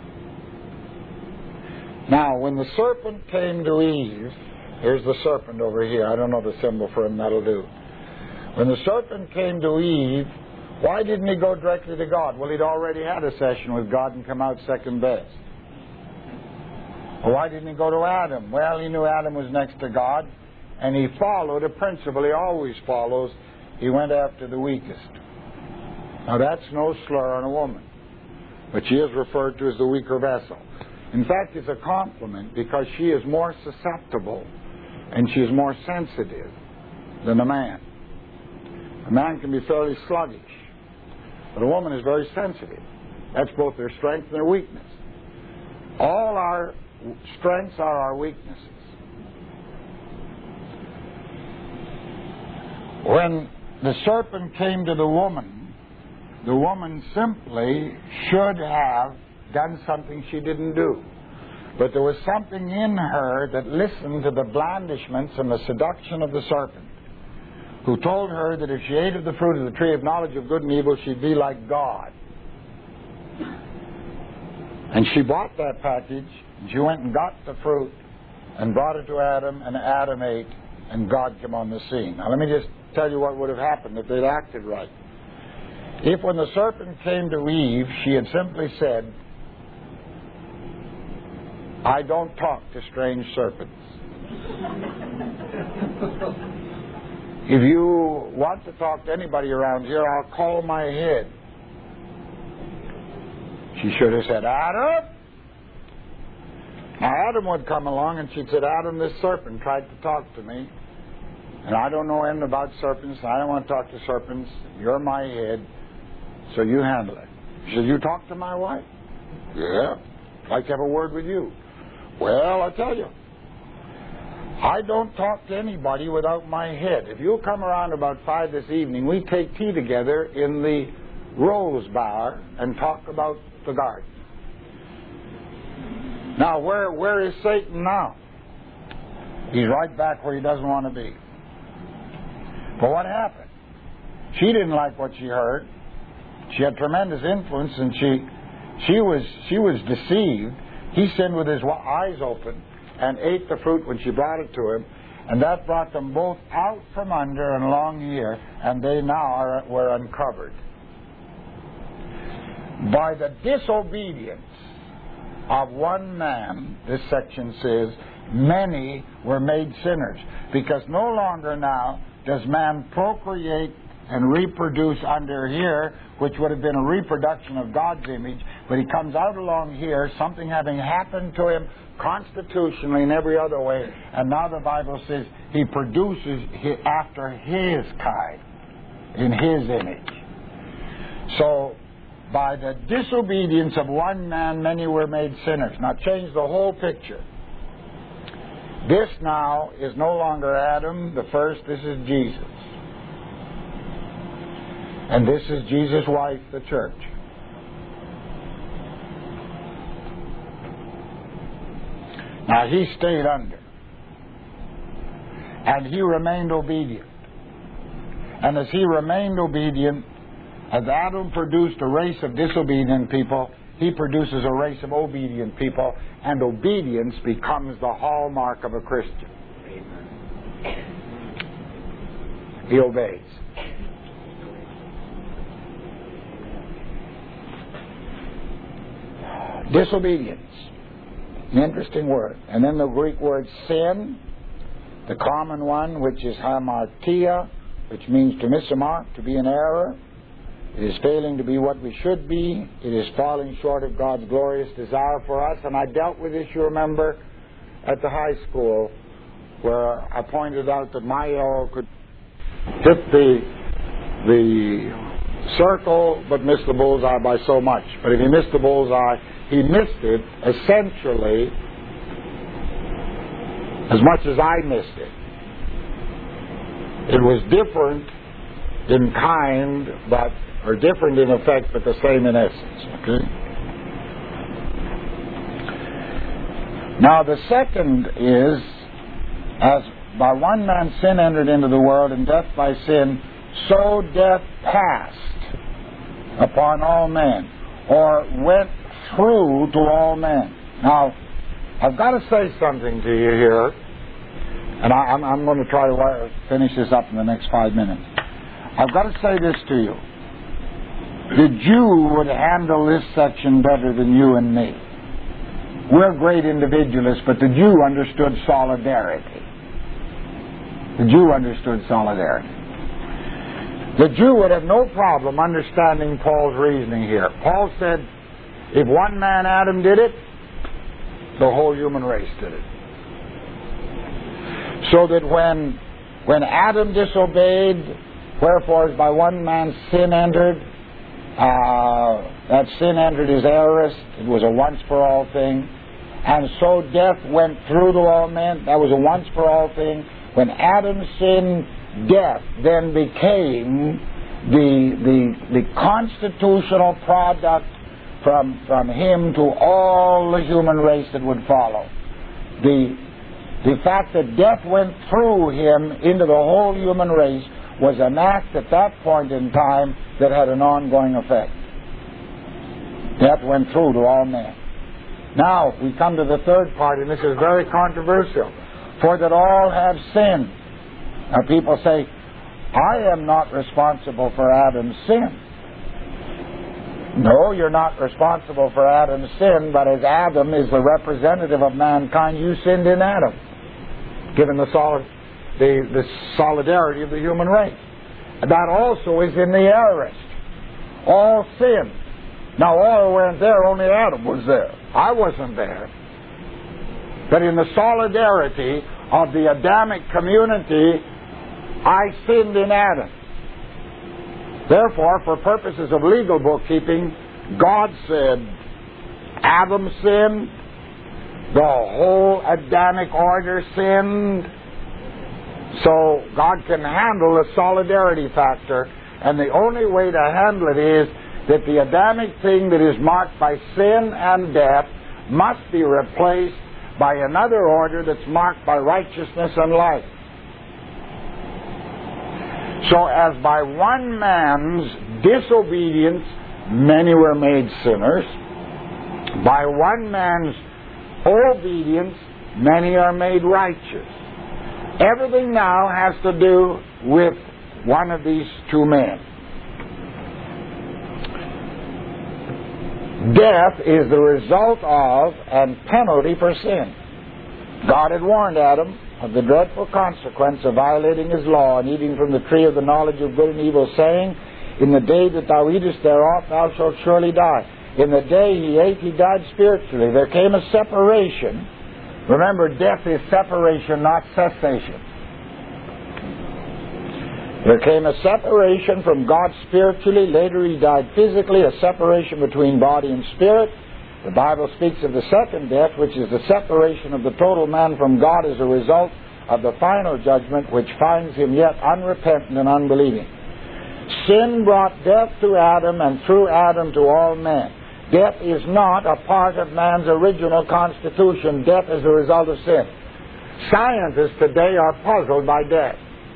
Now, when the serpent came to Eve, here's the serpent over here. I don't know the symbol for him, that'll do. When the serpent came to Eve, why didn't he go directly to God? Well, he'd already had a session with God and come out second best. Well, why didn't he go to Adam? Well, he knew Adam was next to God, and he followed a principle he always follows. He went after the weakest. Now, that's no slur on a woman, but she is referred to as the weaker vessel. In fact, it's a compliment because she is more susceptible and she is more sensitive than a man. A man can be fairly sluggish, but a woman is very sensitive. That's both their strength and their weakness. All our strengths are our weaknesses. When the serpent came to the woman, the woman simply should have done something she didn't do. But there was something in her that listened to the blandishments and the seduction of the serpent, who told her that if she ate of the fruit of the tree of knowledge of good and evil, she'd be like God. And she bought that package, and she went and got the fruit and brought it to Adam, and Adam ate, and God came on the scene. Now let me just tell you what would have happened if they'd acted right. If when the serpent came to Eve, she had simply said, I don't talk to strange serpents. If you want to talk to anybody around here, I'll call my head. She should have said, Adam. Now, Adam would come along and she'd said, Adam, this serpent tried to talk to me, and I don't know anything about serpents, and I don't want to talk to serpents. You're my head, so you handle it. She said, you talk to my wife? Yeah. I'd like to have a word with you. Well, I'll tell you. I don't talk to anybody without my head. If you'll come around about five this evening, we take tea together in the Rose Bar and talk about the garden. Now, where where is Satan now? He's right back where he doesn't want to be. But what happened? She didn't like what she heard. She had tremendous influence, and she she was she was deceived. He sinned with his eyes open and ate the fruit when she brought it to him, and that brought them both out from under and along here, and they now are, were uncovered. By the disobedience of one man, this section says, many were made sinners, because no longer now does man procreate and reproduce under here, which would have been a reproduction of God's image, but he comes out along here, something having happened to him constitutionally in every other way, and now the Bible says he produces after his kind, in his image. So, by the disobedience of one man, many were made sinners. Now, change the whole picture. This now is no longer Adam, the first. This is Jesus. And this is Jesus' wife, the church. Now, he stayed under. And he remained obedient. And as he remained obedient, as Adam produced a race of disobedient people, he produces a race of obedient people, and obedience becomes the hallmark of a Christian. He obeys. Disobedience. An interesting word. And then the Greek word sin, the common one, which is hamartia, which means to miss a mark, to be in error. It is failing to be what we should be. It is falling short of God's glorious desire for us. And I dealt with this, you remember, at the high school, where I pointed out that my arrow could hit the the circle but miss the bullseye by so much. But if he missed the bullseye, he missed it essentially as much as I missed it. It was different in kind, but or different in effect, but the same in essence. Okay. Now the second is, as by one man sin entered into the world, and death by sin, so death passed upon all men, or went through to all men. Now, I've got to say something to you here, and I, I'm, I'm going to try to finish this up in the next five minutes. I've got to say this to you. The Jew would handle this section better than you and me. We're great individualists, but the Jew understood solidarity. The Jew understood solidarity. The Jew would have no problem understanding Paul's reasoning here. Paul said, if one man, Adam, did it, the whole human race did it. So that when, when Adam disobeyed, wherefore by one man sin entered, uh, that sin entered his aorist, it was a once-for-all thing. And so death went through to all men, that was a once-for-all thing. When Adam sinned, death then became the, the, the constitutional product from, from him to all the human race that would follow. The, the fact that death went through him into the whole human race was an act at that point in time that had an ongoing effect. Death went through to all men. Now, we come to the third part, and this is very controversial. For that all have sinned. Now, people say, I am not responsible for Adam's sin. No, you're not responsible for Adam's sin, but as Adam is the representative of mankind, you sinned in Adam, given the, solid, the, the solidarity of the human race. That also is in the aorist. All sinned. Now, all weren't there, only Adam was there. I wasn't there. But in the solidarity of the Adamic community, I sinned in Adam. Therefore, for purposes of legal bookkeeping, God said, Adam sinned, the whole Adamic order sinned. So God can handle the solidarity factor, and the only way to handle it is that the Adamic thing that is marked by sin and death must be replaced by another order that's marked by righteousness and life. So as by one man's disobedience many were made sinners, by one man's obedience many are made righteous. Everything now has to do with one of these two men. Death is the result of and penalty for sin. God had warned Adam of the dreadful consequence of violating his law and eating from the tree of the knowledge of good and evil, saying, in the day that thou eatest thereof, thou shalt surely die. In the day he ate, he died spiritually. There came a separation. Remember, death is separation, not cessation. There came a separation from God spiritually. Later he died physically, a separation between body and spirit. The Bible speaks of the second death, which is the separation of the total man from God as a result of the final judgment, which finds him yet unrepentant and unbelieving. Sin brought death to Adam, and through Adam to all men. Death is not a part of man's original constitution. Death is a result of sin. Scientists today are puzzled by death.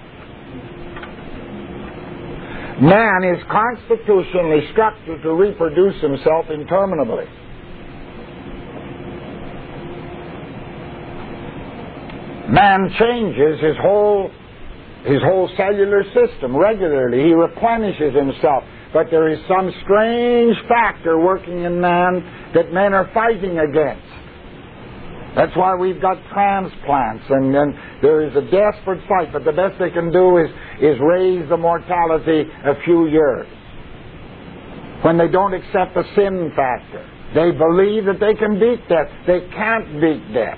Man is constitutionally structured to reproduce himself interminably. Man changes his whole his whole cellular system regularly. He replenishes himself. But there is some strange factor working in man that men are fighting against. That's why we've got transplants, and, and there is a desperate fight. But the best they can do is, is raise the mortality a few years. When they don't accept the sin factor, they believe that they can beat death. They can't beat death.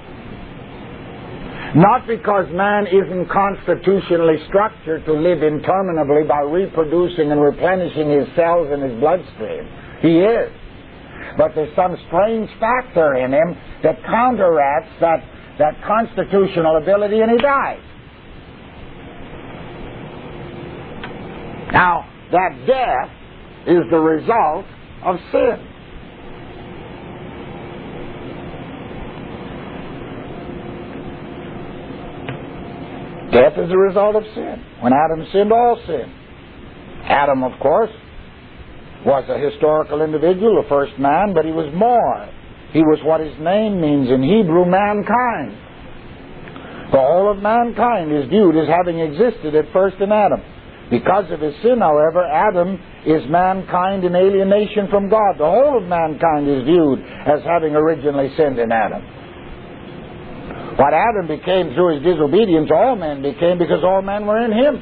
Not because man isn't constitutionally structured to live interminably by reproducing and replenishing his cells and his bloodstream. He is. But there's some strange factor in him that counteracts that, that constitutional ability, and he dies. Now, that death is the result of sin. Death is a result of sin. When Adam sinned, all sinned. Adam, of course, was a historical individual, the first man, but he was more. He was what his name means in Hebrew, mankind. The whole of mankind is viewed as having existed at first in Adam. Because of his sin, however, Adam is mankind in alienation from God. The whole of mankind is viewed as having originally sinned in Adam. What Adam became through his disobedience, all men became because all men were in him.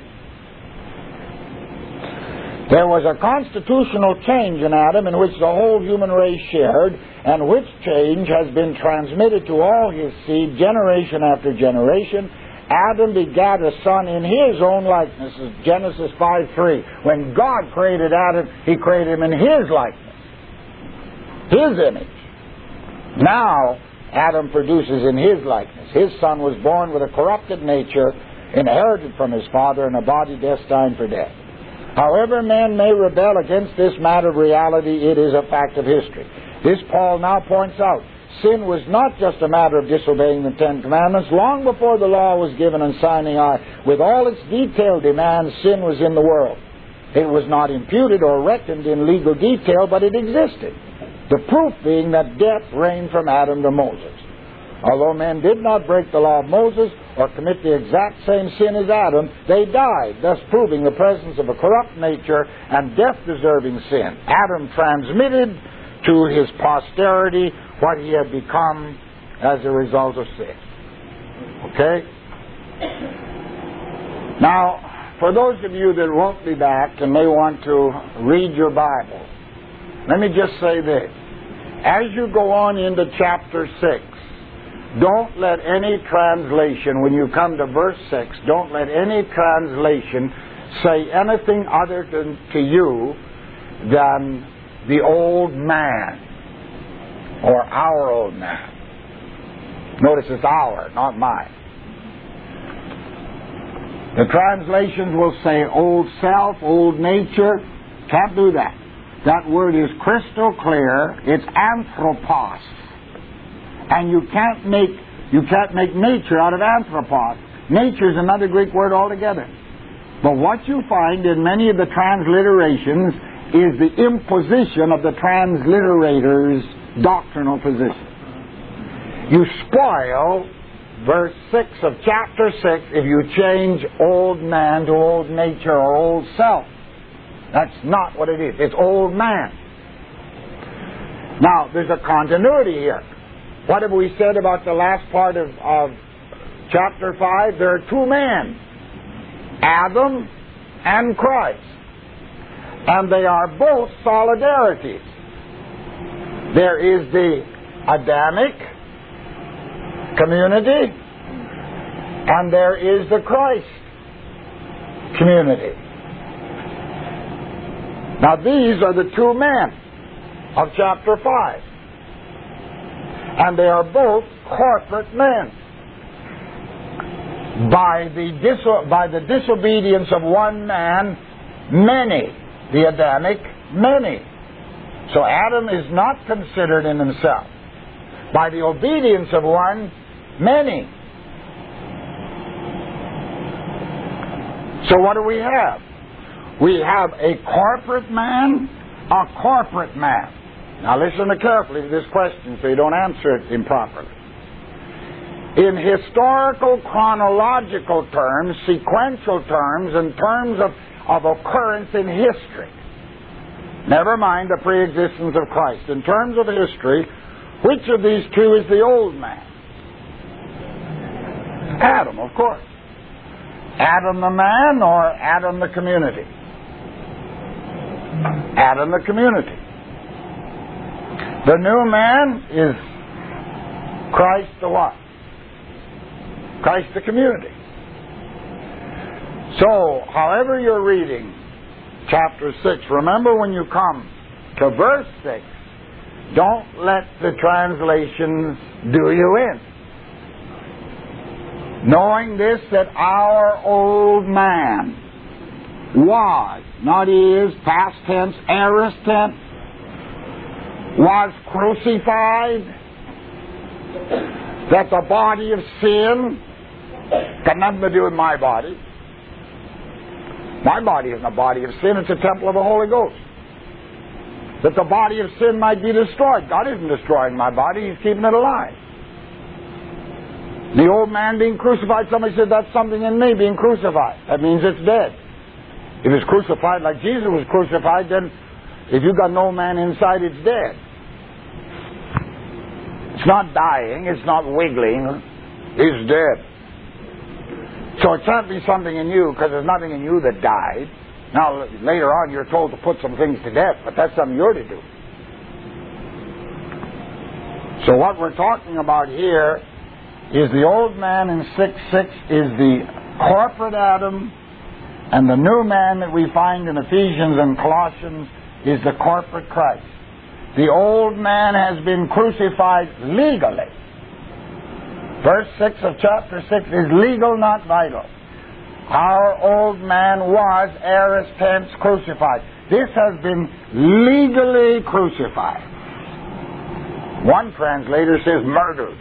There was a constitutional change in Adam in which the whole human race shared, and which change has been transmitted to all his seed generation after generation. Adam begat a son in his own likeness, as Genesis five three. When God created Adam, he created him in his likeness, his image. Now, Adam produces in his likeness. His son was born with a corrupted nature, inherited from his father, and a body destined for death. However man may rebel against this matter of reality, it is a fact of history. This Paul now points out. Sin was not just a matter of disobeying the Ten Commandments. Long before the law was given on Sinai, with all its detailed demands, sin was in the world. It was not imputed or reckoned in legal detail, but it existed. The proof being that death reigned from Adam to Moses. Although men did not break the law of Moses or commit the exact same sin as Adam, they died, thus proving the presence of a corrupt nature and death-deserving sin. Adam transmitted to his posterity what he had become as a result of sin. Okay? Now, for those of you that won't be back and may want to read your Bible, let me just say this. As you go on into chapter six, don't let any translation, when you come to verse six, don't let any translation say anything other than, to you than the old man or our old man. Notice it's our, not mine. The translations will say old self, old nature. Can't do that. That word is crystal clear. It's anthropos. And you can't make you can't make nature out of anthropos. Nature is another Greek word altogether. But what you find in many of the transliterations is the imposition of the transliterator's doctrinal position. You spoil verse six of chapter six if you change old man to old nature or old self. That's not what it is. It's old man. Now, there's a continuity here. What have we said about the last part of, of chapter five? There are two men, Adam and Christ. And they are both solidarities. There is the Adamic community, and there is the Christ community. Now these are the two men of chapter five. And they are both corporate men. By the, diso- by the disobedience of one man, many, the Adamic, many. So Adam is not considered in himself. By the obedience of one, many. So what do we have? We have a corporate man, a corporate man. Now listen carefully to this question so you don't answer it improperly. In historical, chronological terms, sequential terms, in terms of, of occurrence in history, never mind the pre-existence of Christ, in terms of history, which of these two is the old man? Adam, of course. Adam the man or Adam the community? Adam the community. The new man is Christ the what? Christ the community. So, however you're reading chapter six, remember when you come to verse six, don't let the translations do you in. Knowing this, that our old man was, not is, past tense, aorist tense, was crucified, that the body of sin got nothing to do with my body. My body isn't a body of sin, it's a temple of the Holy Ghost. That the body of sin might be destroyed. God isn't destroying my body, He's keeping it alive. The old man being crucified, somebody said that's something in me being crucified. That means it's dead. If it's crucified like Jesus was crucified, then if you've got no man inside, it's dead. It's not dying, it's not wiggling, it's dead. So it can't be something in you, because there's nothing in you that died. Now, later on, you're told to put some things to death, but that's something you're to do. So what we're talking about here is the old man in six six is the corporate Adam, and the new man that we find in Ephesians and Colossians is the corporate Christ. The old man has been crucified legally. Verse six of chapter six is legal, not vital. Our old man was, aorist tense, crucified. This has been legally crucified. One translator says murdered.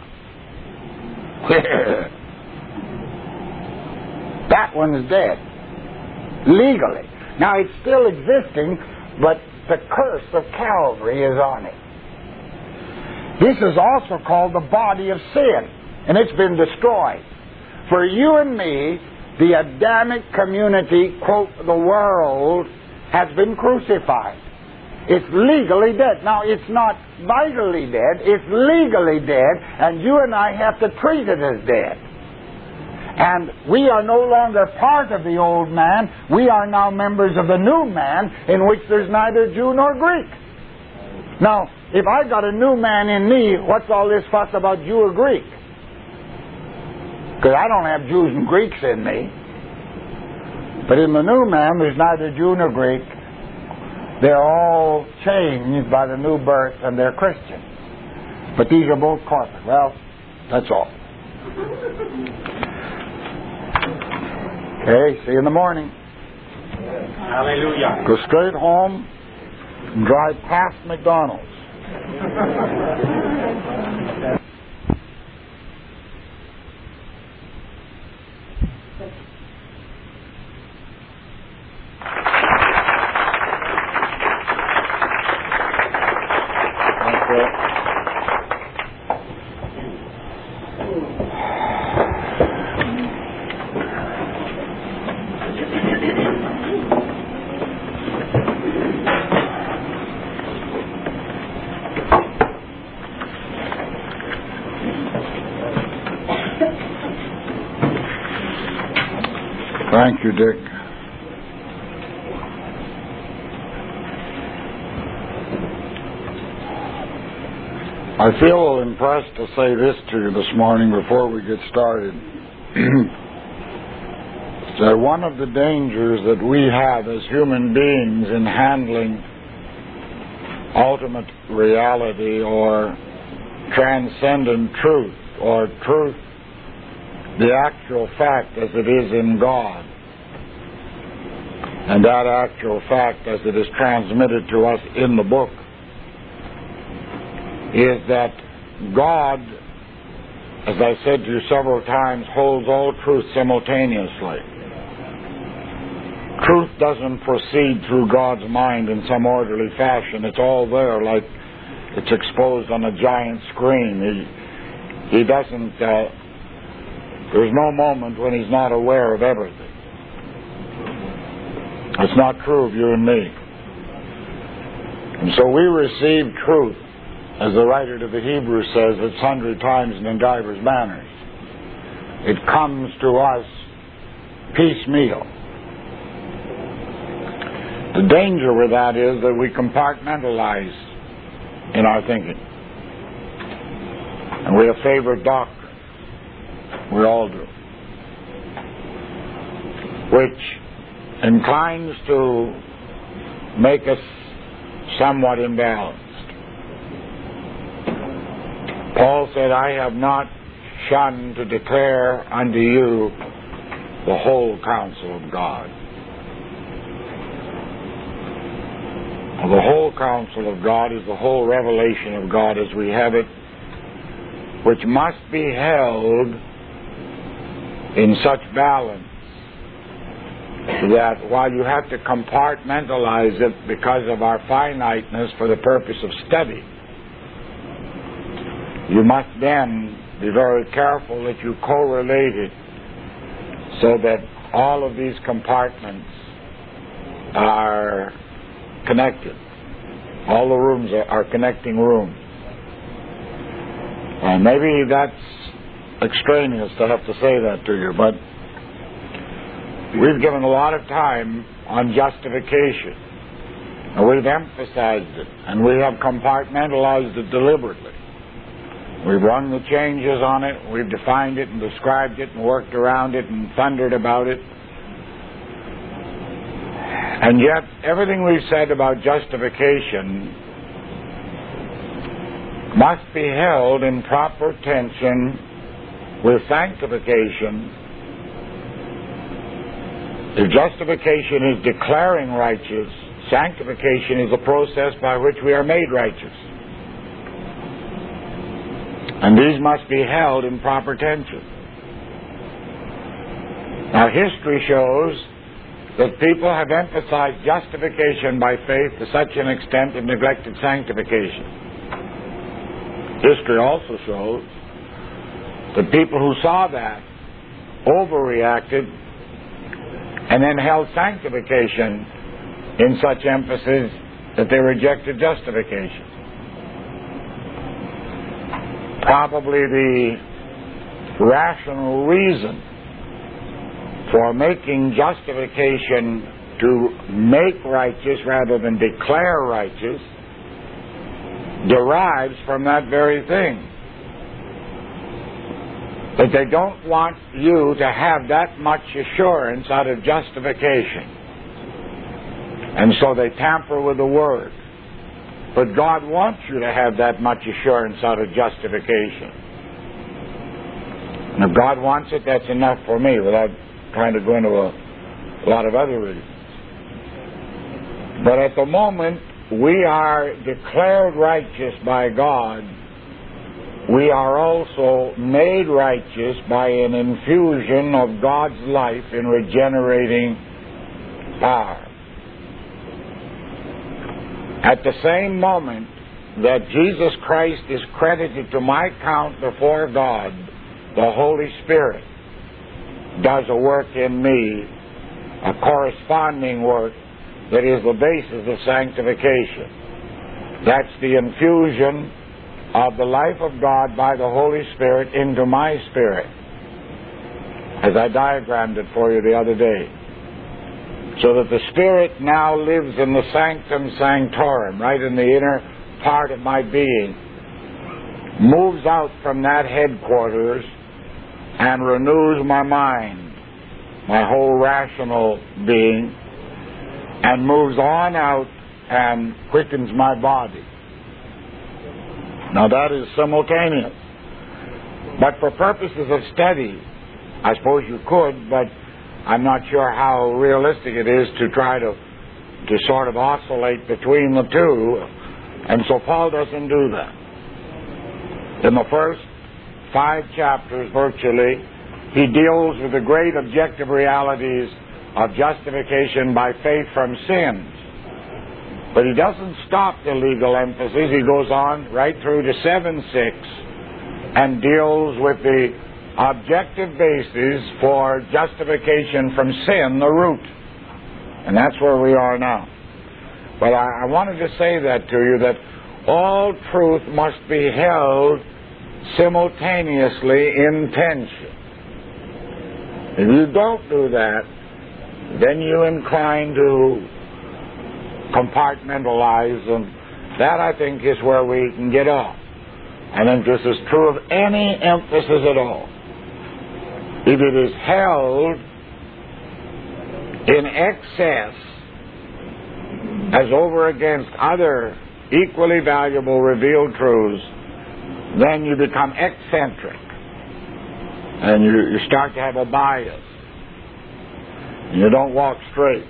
That one is dead. Legally. Now it's still existing, but the curse of Calvary is on it. This is also called the body of sin, and it's been destroyed. For you and me, the Adamic community, quote, the world, has been crucified. It's legally dead. Now, it's not vitally dead, it's legally dead, and you and I have to treat it as dead. And we are no longer part of the old man. We are now members of the new man, in which there's neither Jew nor Greek. Now, if I got a new man in me, what's all this fuss about Jew or Greek? Because I don't have Jews and Greeks in me. But in the new man, there's neither Jew nor Greek. They're all changed by the new birth, and they're Christians. But these are both corporate. Well, that's all. Okay, see you in the morning. Hallelujah. Go straight home and drive past McDonald's. Thank you, Dick. I feel impressed to say this to you this morning before we get started. that one of the dangers that we have as human beings in handling ultimate reality or transcendent truth or truth, the actual fact as it is in God, and that actual fact as it is transmitted to us in the book, is that God, as I said to you several times, holds all truth simultaneously. Truth doesn't proceed through God's mind in some orderly fashion. It's all there, like it's exposed on a giant screen. He, he doesn't, uh, there's no moment when he's not aware of everything. It's not true of you and me. And so we receive truth, as the writer to the Hebrews says, it's sundry times and in divers manners. It comes to us piecemeal. The danger with that is that we compartmentalize in our thinking. And we have favorite doctrine. We all do. Which inclines to make us somewhat imbalanced. Paul said, I have not shunned to declare unto you the whole counsel of God. The whole counsel of God is the whole revelation of God as we have it, which must be held in such balance that while you have to compartmentalize it because of our finiteness for the purpose of study, you must then be very careful that you correlate it so that all of these compartments are connected. All the rooms are, are connecting rooms. And maybe that's extraneous to have to say that to you, but we've given a lot of time on justification. And we've emphasized it, and we have compartmentalized it deliberately. We've run the changes on it, we've defined it and described it and worked around it and thundered about it. And yet, everything we've said about justification must be held in proper tension with sanctification. If justification is declaring righteous, sanctification is the process by which we are made righteous. And these must be held in proper tension. Now, history shows that people have emphasized justification by faith to such an extent and neglected sanctification. History also shows that people who saw that overreacted and then held sanctification in such emphasis that they rejected justification. Probably the rational reason for making justification to make righteous rather than declare righteous derives from that very thing. That they don't want you to have that much assurance out of justification. And so they tamper with the Word. But God wants you to have that much assurance out of justification. And if God wants it, that's enough for me without trying to go into a, a lot of other reasons. But at the moment, we are declared righteous by God. We are also made righteous by an infusion of God's life in regenerating power. At the same moment that Jesus Christ is credited to my count before God, the Holy Spirit does a work in me, a corresponding work that is the basis of sanctification. That's the infusion of the life of God by the Holy Spirit into my spirit, as I diagrammed it for you the other day. So that the Spirit now lives in the sanctum sanctorum, right in the inner part of my being, moves out from that headquarters and renews my mind my whole rational being, and moves on out and quickens my body. Now that is simultaneous. But for purposes of study, I suppose you could, but I'm not sure how realistic it is to try to, to sort of oscillate between the two, and so Paul doesn't do that. In the first five chapters, virtually, he deals with the great objective realities of justification by faith from sins. But he doesn't stop the legal emphasis. He goes on right through to seven six and deals with the objective basis for justification from sin, the root. And that's where we are now. But I, I wanted to say that to you, that all truth must be held simultaneously in tension. If you don't do that, then you incline to compartmentalize, and that, I think, is where we can get off. I think this is true of any emphasis at all. If it is held in excess as over against other equally valuable revealed truths, then you become eccentric, and you, you start to have a bias. You don't walk straight.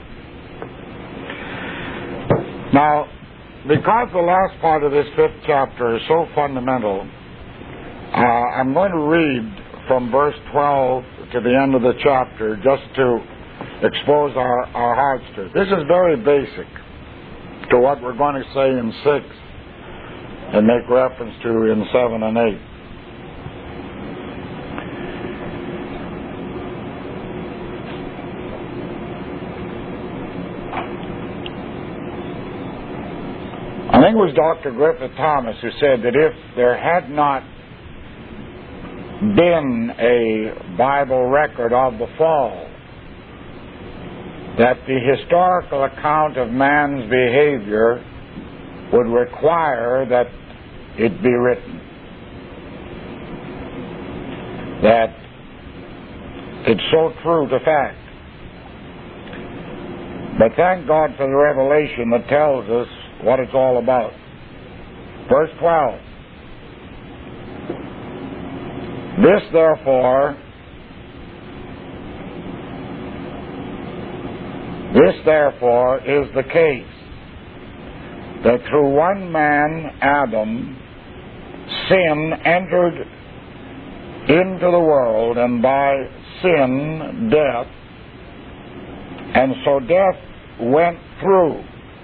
Now, because the last part of this fifth chapter is so fundamental, uh, I'm going to read from verse twelve to the end of the chapter just to expose our, our hearts to it. This is very basic to what we're going to say in six and make reference to in seven and eight. I think it was Doctor Griffith Thomas who said that if there had not been a Bible record of the fall, that the historical account of man's behavior would require that it be written. That it's so true to fact. But thank God for the revelation that tells us what it's all about. Verse twelve. This therefore, this therefore is the case, that through one man, Adam, sin entered into the world, and by sin, death, and so death went through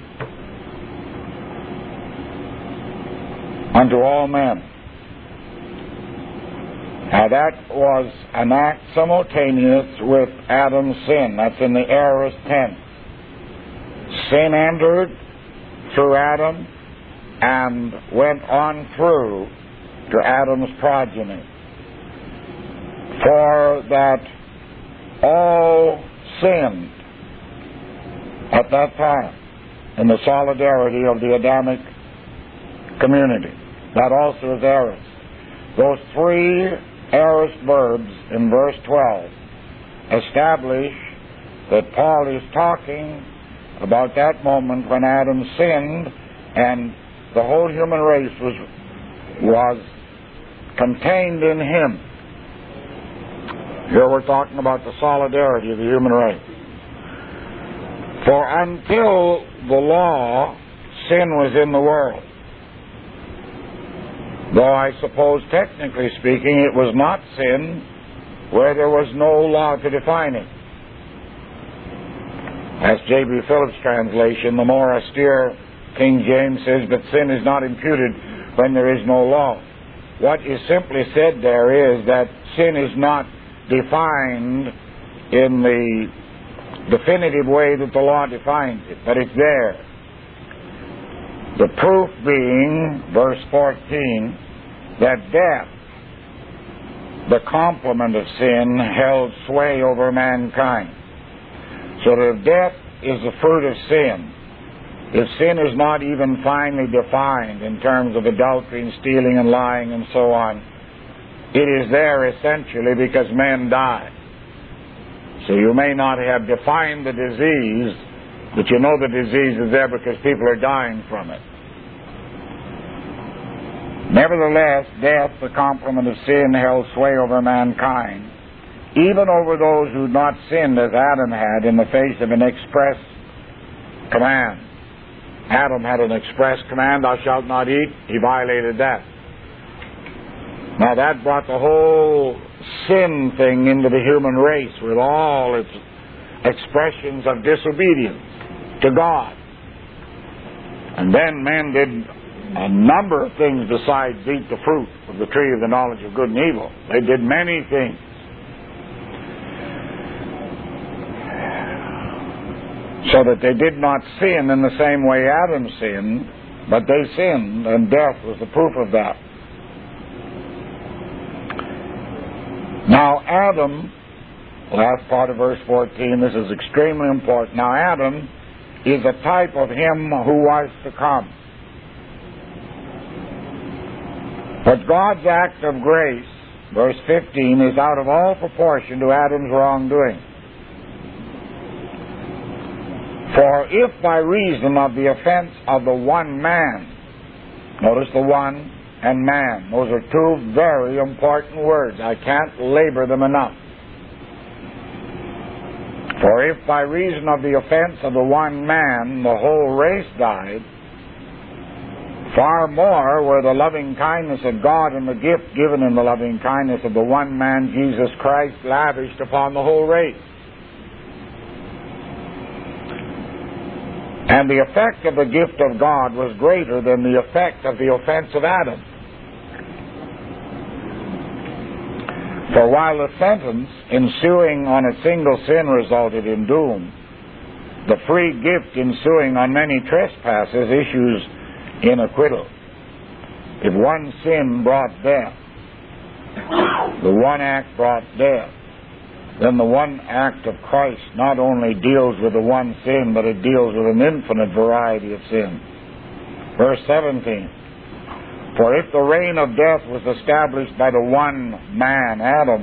unto all men. Now that was an act simultaneous with Adam's sin. That's in the aorist tense. Sin entered through Adam and went on through to Adam's progeny. For that all sinned at that time in the solidarity of the Adamic community. That also is aorist. Those three aorist verbs in verse twelve establish that Paul is talking about that moment when Adam sinned and the whole human race was was contained in him. Here we're talking about the solidarity of the human race. For until the law, sin was in the world. Though I suppose, technically speaking, it was not sin where there was no law to define it. As J B Phillips' translation, the more austere King James says, but sin is not imputed when there is no law. What is simply said there is that sin is not defined in the definitive way that the law defines it, but it's there. The proof being, verse fourteen, that death, the complement of sin, held sway over mankind. So that if death is the fruit of sin, if sin is not even finely defined in terms of adultery and stealing and lying and so on, it is there essentially because men die. So you may not have defined the disease, but you know the disease is there because people are dying from it. Nevertheless, death, the complement of sin, held sway over mankind, even over those who had not sinned as Adam had, in the face of an express command. Adam had an express command, thou shalt not eat. He violated that. Now that brought the whole sin thing into the human race with all its expressions of disobedience to God. And then men did a number of things besides eat the fruit of the tree of the knowledge of good and evil. They did many things. So that they did not sin in the same way Adam sinned, but they sinned, and death was the proof of that. Now Adam, last part of verse fourteen, this is extremely important. Now Adam is a type of him who was to come. But God's act of grace, verse fifteen, is out of all proportion to Adam's wrongdoing. For if by reason of the offense of the one man, notice the one and man, those are two very important words. I can't labor them enough. For if by reason of the offense of the one man the whole race died, far more were the loving kindness of God and the gift given in the loving kindness of the one man, Jesus Christ, lavished upon the whole race. And the effect of the gift of God was greater than the effect of the offense of Adam. For while the sentence ensuing on a single sin resulted in doom, the free gift ensuing on many trespasses issues in acquittal. If one sin brought death, the one act brought death, then the one act of Christ not only deals with the one sin, but it deals with an infinite variety of sins. Verse seventeen, for if the reign of death was established by the one man, Adam,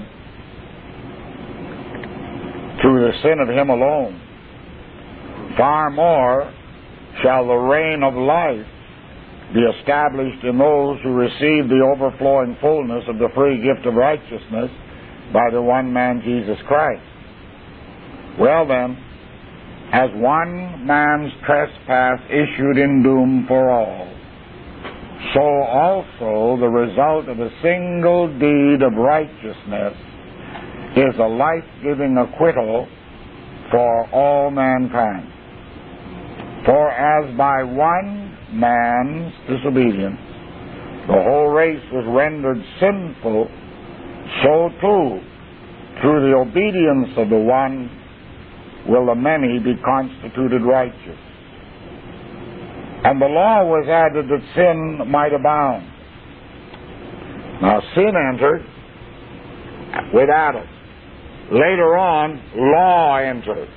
through the sin of him alone, far more shall the reign of life be established in those who receive the overflowing fullness of the free gift of righteousness by the one man, Jesus Christ. Well then, as one man's trespass issued in doom for all, so also the result of a single deed of righteousness is a life-giving acquittal for all mankind. For as by one man's disobedience the whole race was rendered sinful, so too, through the obedience of the one, will the many be constituted righteous. And the law was added that sin might abound. Now sin entered with Adam. Later on, law entered.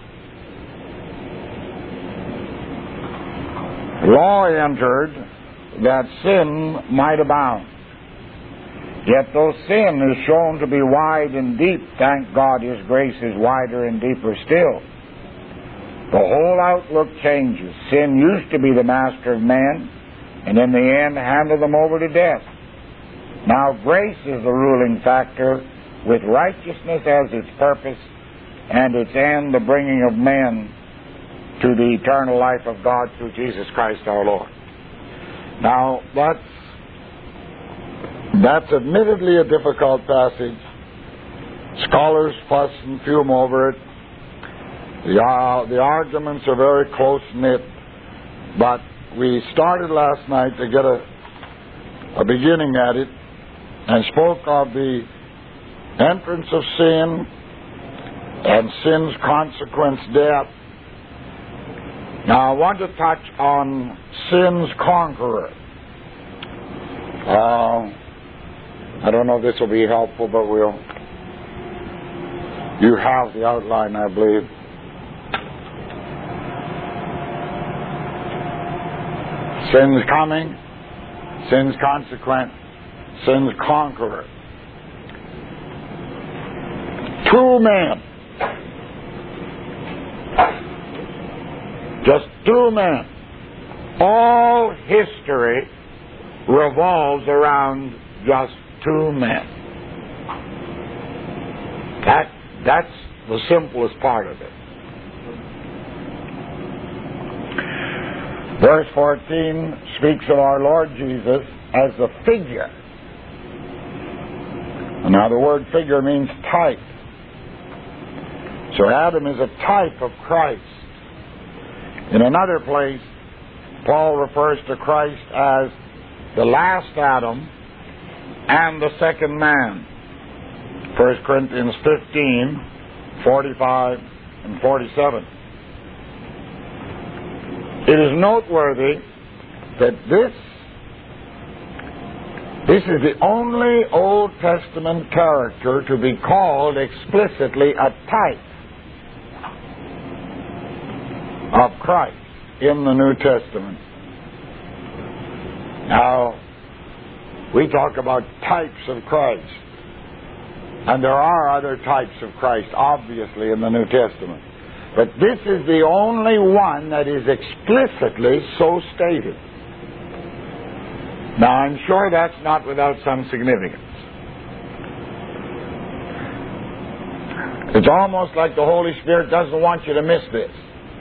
Law entered that sin might abound. Yet though sin is shown to be wide and deep, thank God His grace is wider and deeper still. The whole outlook changes. Sin used to be the master of man, and in the end handed them over to death. Now grace is the ruling factor, with righteousness as its purpose, and its end the bringing of men to the eternal life of God through Jesus Christ our Lord. Now, that's That's admittedly a difficult passage. Scholars fuss and fume over it. The, uh, the arguments are very close-knit. But we started last night to get a, a beginning at it and spoke of the entrance of sin and sin's consequence, death. Now I want to touch on sin's conqueror. Uh, I don't know if this will be helpful, but we'll... You have the outline, I believe. Sin's coming, sin's consequent, sin's conqueror. Two men Just two men. All history revolves around just two men. That, that's the simplest part of it. Verse fourteen speaks of our Lord Jesus as the figure. Now the word figure means type. So Adam is a type of Christ. In another place, Paul refers to Christ as the last Adam and the second man. First Corinthians fifteen, forty-five and forty-seven. It is noteworthy that this this is the only Old Testament character to be called explicitly a type of Christ in the New Testament. Now, we talk about types of Christ, and there are other types of Christ, obviously, in the New Testament. But this is the only one that is explicitly so stated. Now, I'm sure that's not without some significance. It's almost like the Holy Spirit doesn't want you to miss this.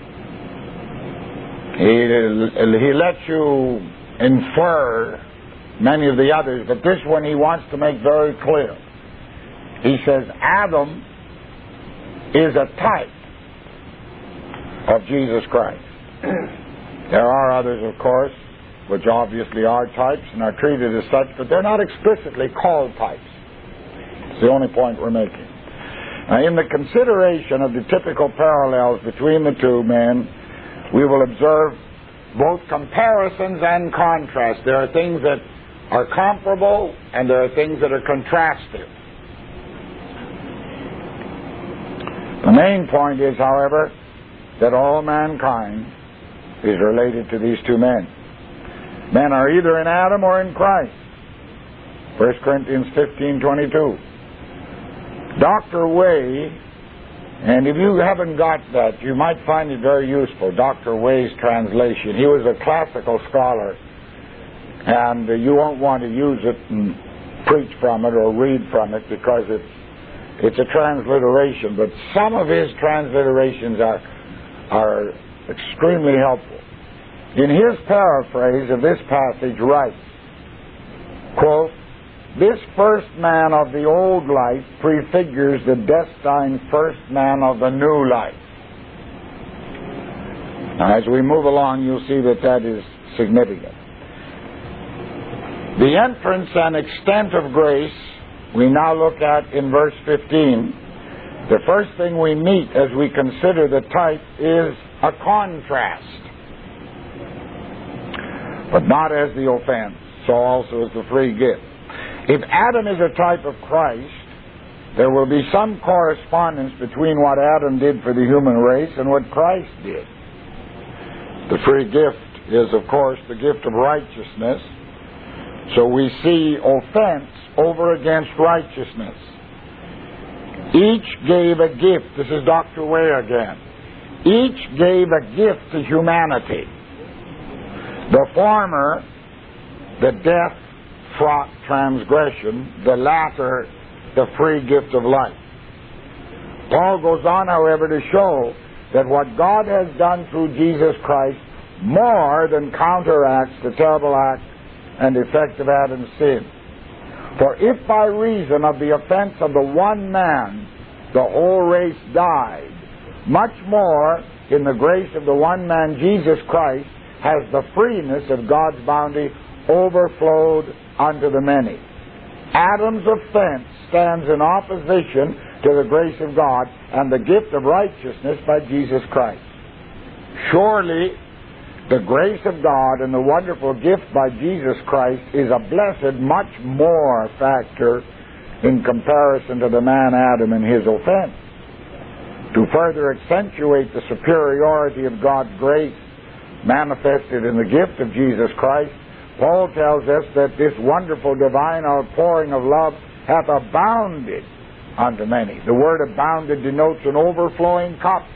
He, he lets you infer many of the others, but this one he wants to make very clear. He says Adam is a type of Jesus Christ. There are others, of course, which obviously are types and are treated as such, but they're not explicitly called types. It's the only point we're making. Now, in the consideration of the typical parallels between the two men, we will observe both comparisons and contrasts. There are things that are comparable and there are things that are contrastive. The main point is, however, that all mankind is related to these two men. Men are either in Adam or in Christ. First Corinthians fifteen twenty-two. Doctor Way, and if you haven't got that, you might find it very useful, Doctor Way's translation. He was a classical scholar, and you won't want to use it and preach from it or read from it because it's it's a transliteration, but some of his transliterations are are extremely helpful. In his paraphrase of this passage writes, quote, "This first man of the old life prefigures the destined first man of the new life." Now, as we move along, you'll see that that is significant. The entrance and extent of grace we now look at in verse fifteen. The first thing we meet as we consider the type is a contrast, but not as the offense, so also as the free gift. If Adam is a type of Christ, there will be some correspondence between what Adam did for the human race and what Christ did. The free gift is, of course, the gift of righteousness. So we see offense over against righteousness. Each gave a gift. This is Doctor Way again. Each gave a gift to humanity. The former, the death-fraught transgression, the latter, the free gift of life. Paul goes on, however, to show that what God has done through Jesus Christ more than counteracts the terrible act and effect of Adam's sin. For if by reason of the offense of the one man the whole race died, much more in the grace of the one man, Jesus Christ, has the freeness of God's bounty overflowed unto the many. Adam's offense stands in opposition to the grace of God and the gift of righteousness by Jesus Christ. Surely the grace of God and the wonderful gift by Jesus Christ is a blessed much more factor in comparison to the man Adam and his offense. To further accentuate the superiority of God's grace manifested in the gift of Jesus Christ, Paul tells us that this wonderful divine outpouring of love hath abounded unto many. The word abounded denotes an overflowing cup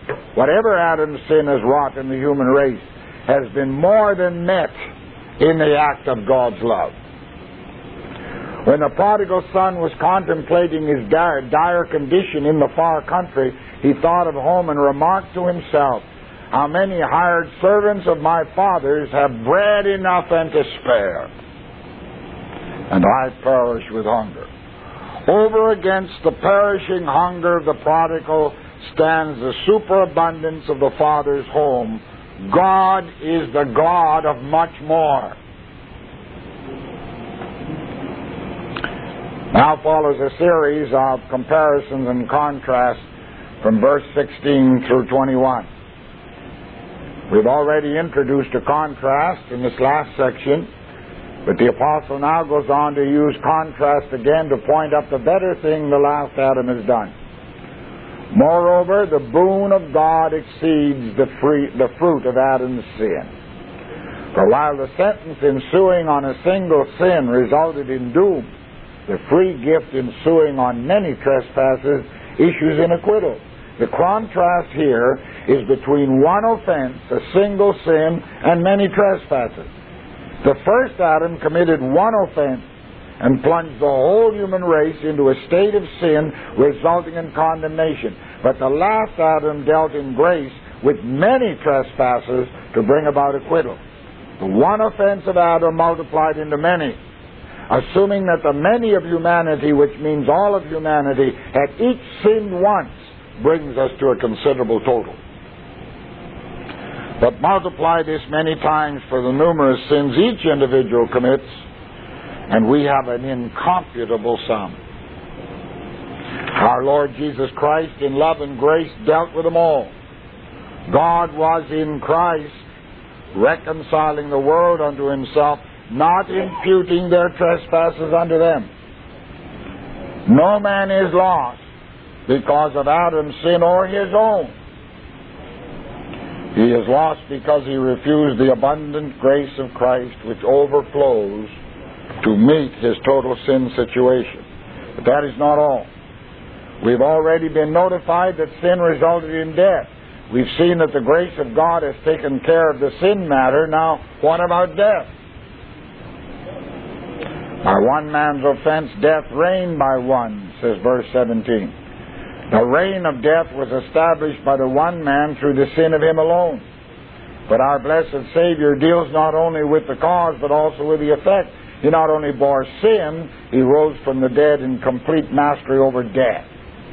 whatever Adam's sin has wrought in the human race has been more than met in the act of God's love. When the prodigal son was contemplating his dire, dire condition in the far country, he thought of home and remarked to himself, "How many hired servants of my father's have bread enough and to spare, and I perish with hunger." Over against the perishing hunger of the prodigal stands the superabundance of the Father's home. God is the God of much more. Now follows a series of comparisons and contrasts from verse sixteen through twenty-one. We've already introduced a contrast in this last section, but the apostle now goes on to use contrast again to point up the better thing the last Adam has done. Moreover, the boon of God exceeds the, free, the fruit of Adam's sin. For while the sentence ensuing on a single sin resulted in doom, the free gift ensuing on many trespasses issues in acquittal. The contrast here is between one offense, a single sin, and many trespasses. The first Adam committed one offense and plunged the whole human race into a state of sin resulting in condemnation. But the last Adam dealt in grace with many trespasses to bring about acquittal. The one offense of Adam multiplied into many, assuming that the many of humanity, which means all of humanity, had each sinned once, brings us to a considerable total. But multiply this many times for the numerous sins each individual commits, and we have an incomparable sum. Our Lord Jesus Christ, in love and grace, dealt with them all. God was in Christ, reconciling the world unto himself, not imputing their trespasses unto them. No man is lost because of Adam's sin or his own. He is lost because he refused the abundant grace of Christ, which overflows to meet his total sin situation. But that is not all. We've already been notified that sin resulted in death. We've seen that the grace of God has taken care of the sin matter. Now, what about death? By one man's offense, death reigned by one, says verse seventeen. The reign of death was established by the one man through the sin of him alone. But our blessed Savior deals not only with the cause, but also with the effect. He not only bore sin, he rose from the dead in complete mastery over death.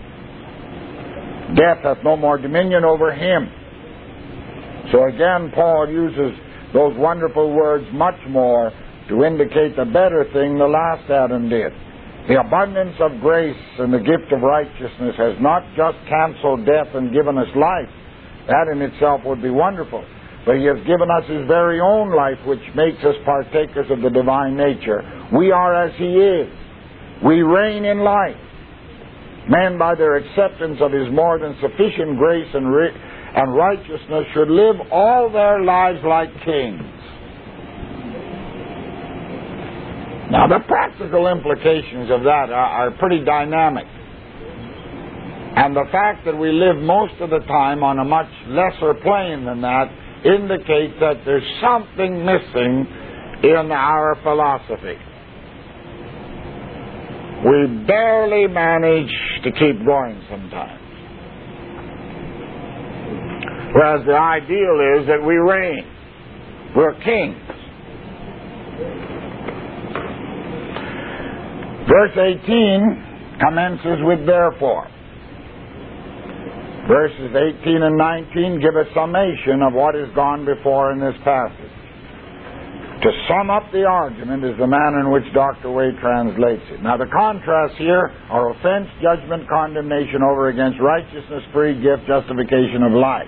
Death hath no more dominion over him. So again, Paul uses those wonderful words, much more, to indicate the better thing the last Adam did. The abundance of grace and the gift of righteousness has not just canceled death and given us life. That in itself would be wonderful. But he has given us his very own life, which makes us partakers of the divine nature. We are as he is. We reign in life. Men, by their acceptance of his more than sufficient grace and, ri- and righteousness, should live all their lives like kings. Now, the practical implications of that are, are pretty dynamic. And the fact that we live most of the time on a much lesser plane than that indicates that there's something missing in our philosophy. We barely manage to keep going sometimes. Whereas the ideal is that we reign. We're kings. Verse eighteen commences with therefore. Verses eighteen and nineteen give a summation of what has gone before in this passage. To sum up the argument is the manner in which Doctor Wade translates it. Now the contrasts here are offense, judgment, condemnation over against righteousness, free gift, justification of life.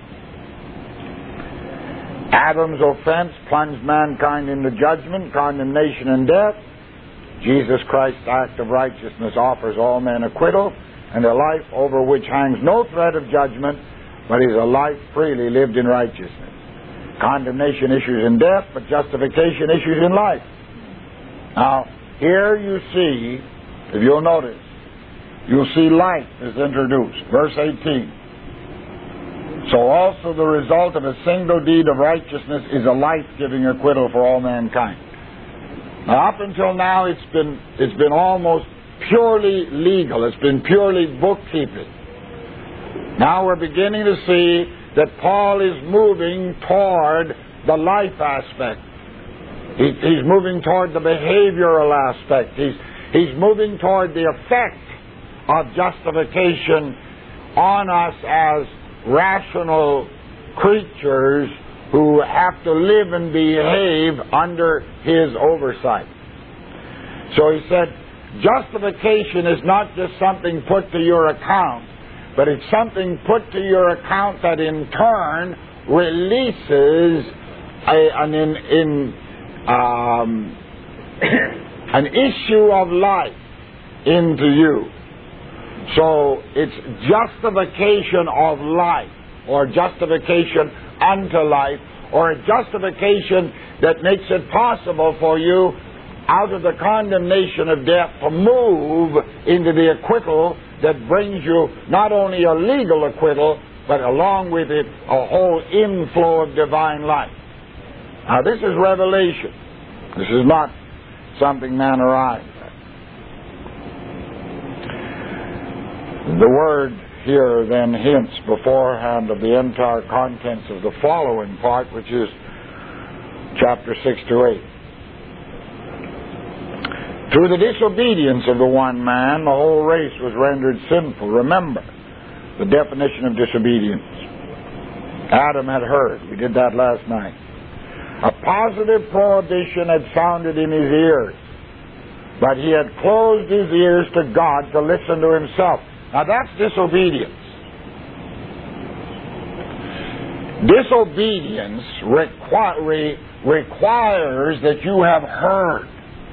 Adam's offense plunged mankind into judgment, condemnation, and death. Jesus Christ's act of righteousness offers all men acquittal and a life over which hangs no threat of judgment, but is a life freely lived in righteousness. Condemnation issues in death, but justification issues in life. Now, here you see, if you'll notice, you'll see life is introduced. Verse eighteen. So also the result of a single deed of righteousness is a life-giving acquittal for all mankind. Now, up until now, it's been it's been almost purely legal. It's been purely bookkeeping. Now we're beginning to see that Paul is moving toward the life aspect. He, he's moving toward the behavioral aspect. He's, he's moving toward the effect of justification on us as rational creatures who have to live and behave under his oversight. So he said, justification is not just something put to your account, but it's something put to your account that in turn releases a, an, in, in, um, an issue of life into you. So it's justification of life, or justification unto life, or a justification that makes it possible for you out of the condemnation of death to move into the acquittal that brings you not only a legal acquittal, but along with it a whole inflow of divine life. Now this is revelation. This is not something man arrived at. The word here then hints beforehand of the entire contents of the following part, which is chapter six to eight. Through the disobedience of the one man, the whole race was rendered sinful. Remember the definition of disobedience. Adam had heard. We did that last night. A positive prohibition had sounded in his ears, but he had closed his ears to God to listen to himself. Now that's disobedience. Disobedience requi- re- requires that you have heard,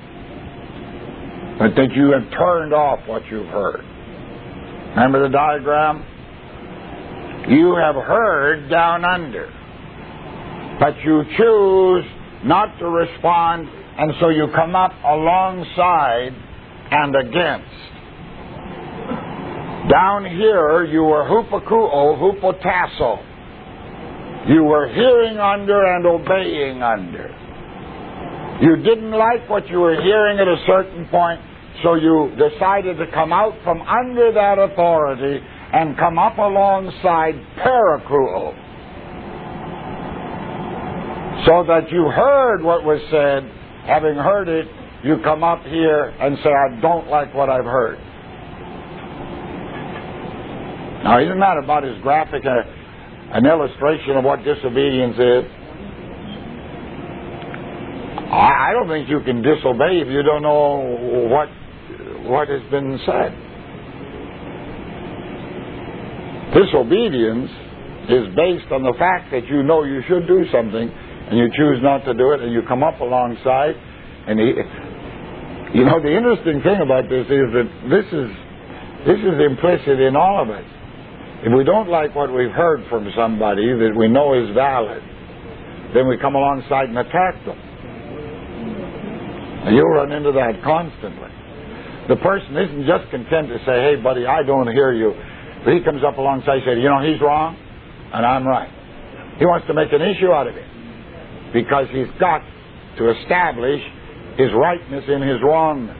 but that you have turned off what you've heard. Remember the diagram? You have heard down under, but you choose not to respond, and so you come up alongside and against. Down here, you were hupakuo, hupotasso. You were hearing under and obeying under. You didn't like what you were hearing at a certain point, so you decided to come out from under that authority and come up alongside parakruo. So that you heard what was said. Having heard it, you come up here and say, I don't like what I've heard. Now, isn't that about as graphic a, an illustration of what disobedience is? I don't think you can disobey if you don't know what what has been said. Disobedience is based on the fact that you know you should do something and you choose not to do it, and you come up alongside. And he, you know, the interesting thing about this is that this is this is implicit in all of us. If we don't like what we've heard from somebody that we know is valid, then we come alongside and attack them. And you'll run into that constantly. The person isn't just content to say, hey, buddy, I don't hear you. But he comes up alongside and says, you know, he's wrong and I'm right. He wants to make an issue out of it because he's got to establish his rightness in his wrongness.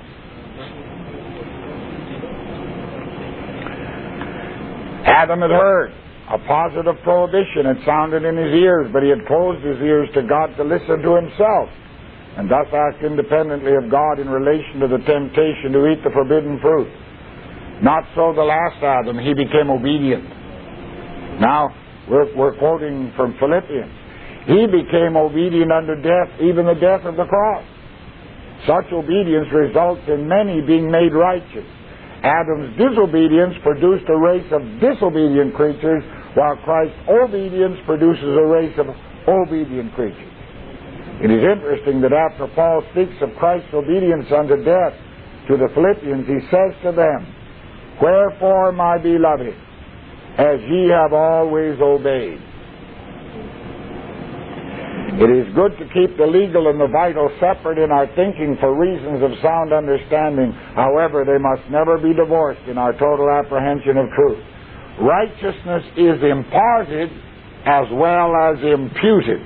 Adam had heard a positive prohibition. It sounded in his ears, but he had closed his ears to God to listen to himself, and thus act independently of God in relation to the temptation to eat the forbidden fruit. Not so the last Adam. He became obedient. Now, we're, we're quoting from Philippians. He became obedient unto death, even the death of the cross. Such obedience results in many being made righteous. Adam's disobedience produced a race of disobedient creatures, while Christ's obedience produces a race of obedient creatures. It is interesting that after Paul speaks of Christ's obedience unto death to the Philippians, he says to them, wherefore, my beloved, as ye have always obeyed. It is good to keep the legal and the vital separate in our thinking for reasons of sound understanding. However, they must never be divorced in our total apprehension of truth. Righteousness is imparted as well as imputed.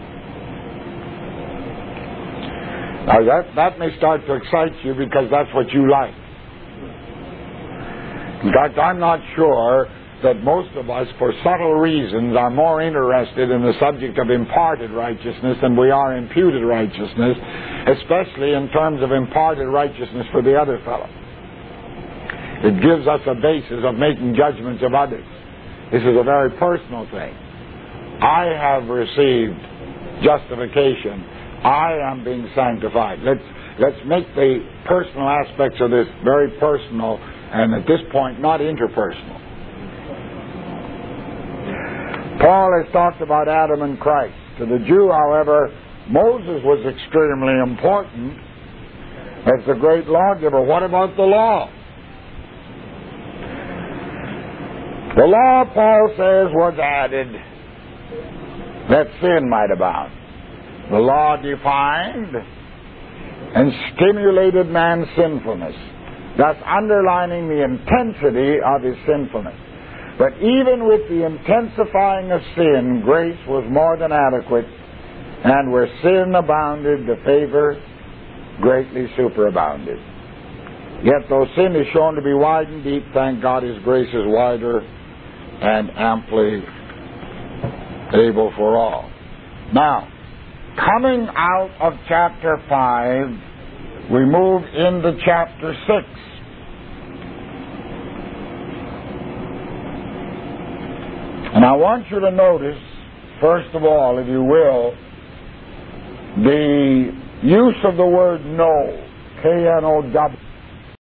Now that, that may start to excite you because that's what you like. In fact, I'm not sure that most of us, for subtle reasons, are more interested in the subject of imparted righteousness than we are imputed righteousness, especially in terms of imparted righteousness for the other fellow. It gives us a basis of making judgments of others. This is a very personal thing. I have received justification. I am being sanctified. Let's, let's make the personal aspects of this very personal and at this point not interpersonal. Paul has talked about Adam and Christ. To the Jew, however, Moses was extremely important as the great lawgiver. What about the law? The law, Paul says, was added that sin might abound. The law defined and stimulated man's sinfulness, thus underlining the intensity of his sinfulness. But even with the intensifying of sin, grace was more than adequate, and where sin abounded, the favor greatly superabounded. Yet though sin is shown to be wide and deep, thank God His grace is wider and amply able for all. Now, coming out of chapter five, we move into chapter six. And I want you to notice, first of all, if you will, the use of the word know, K N O W.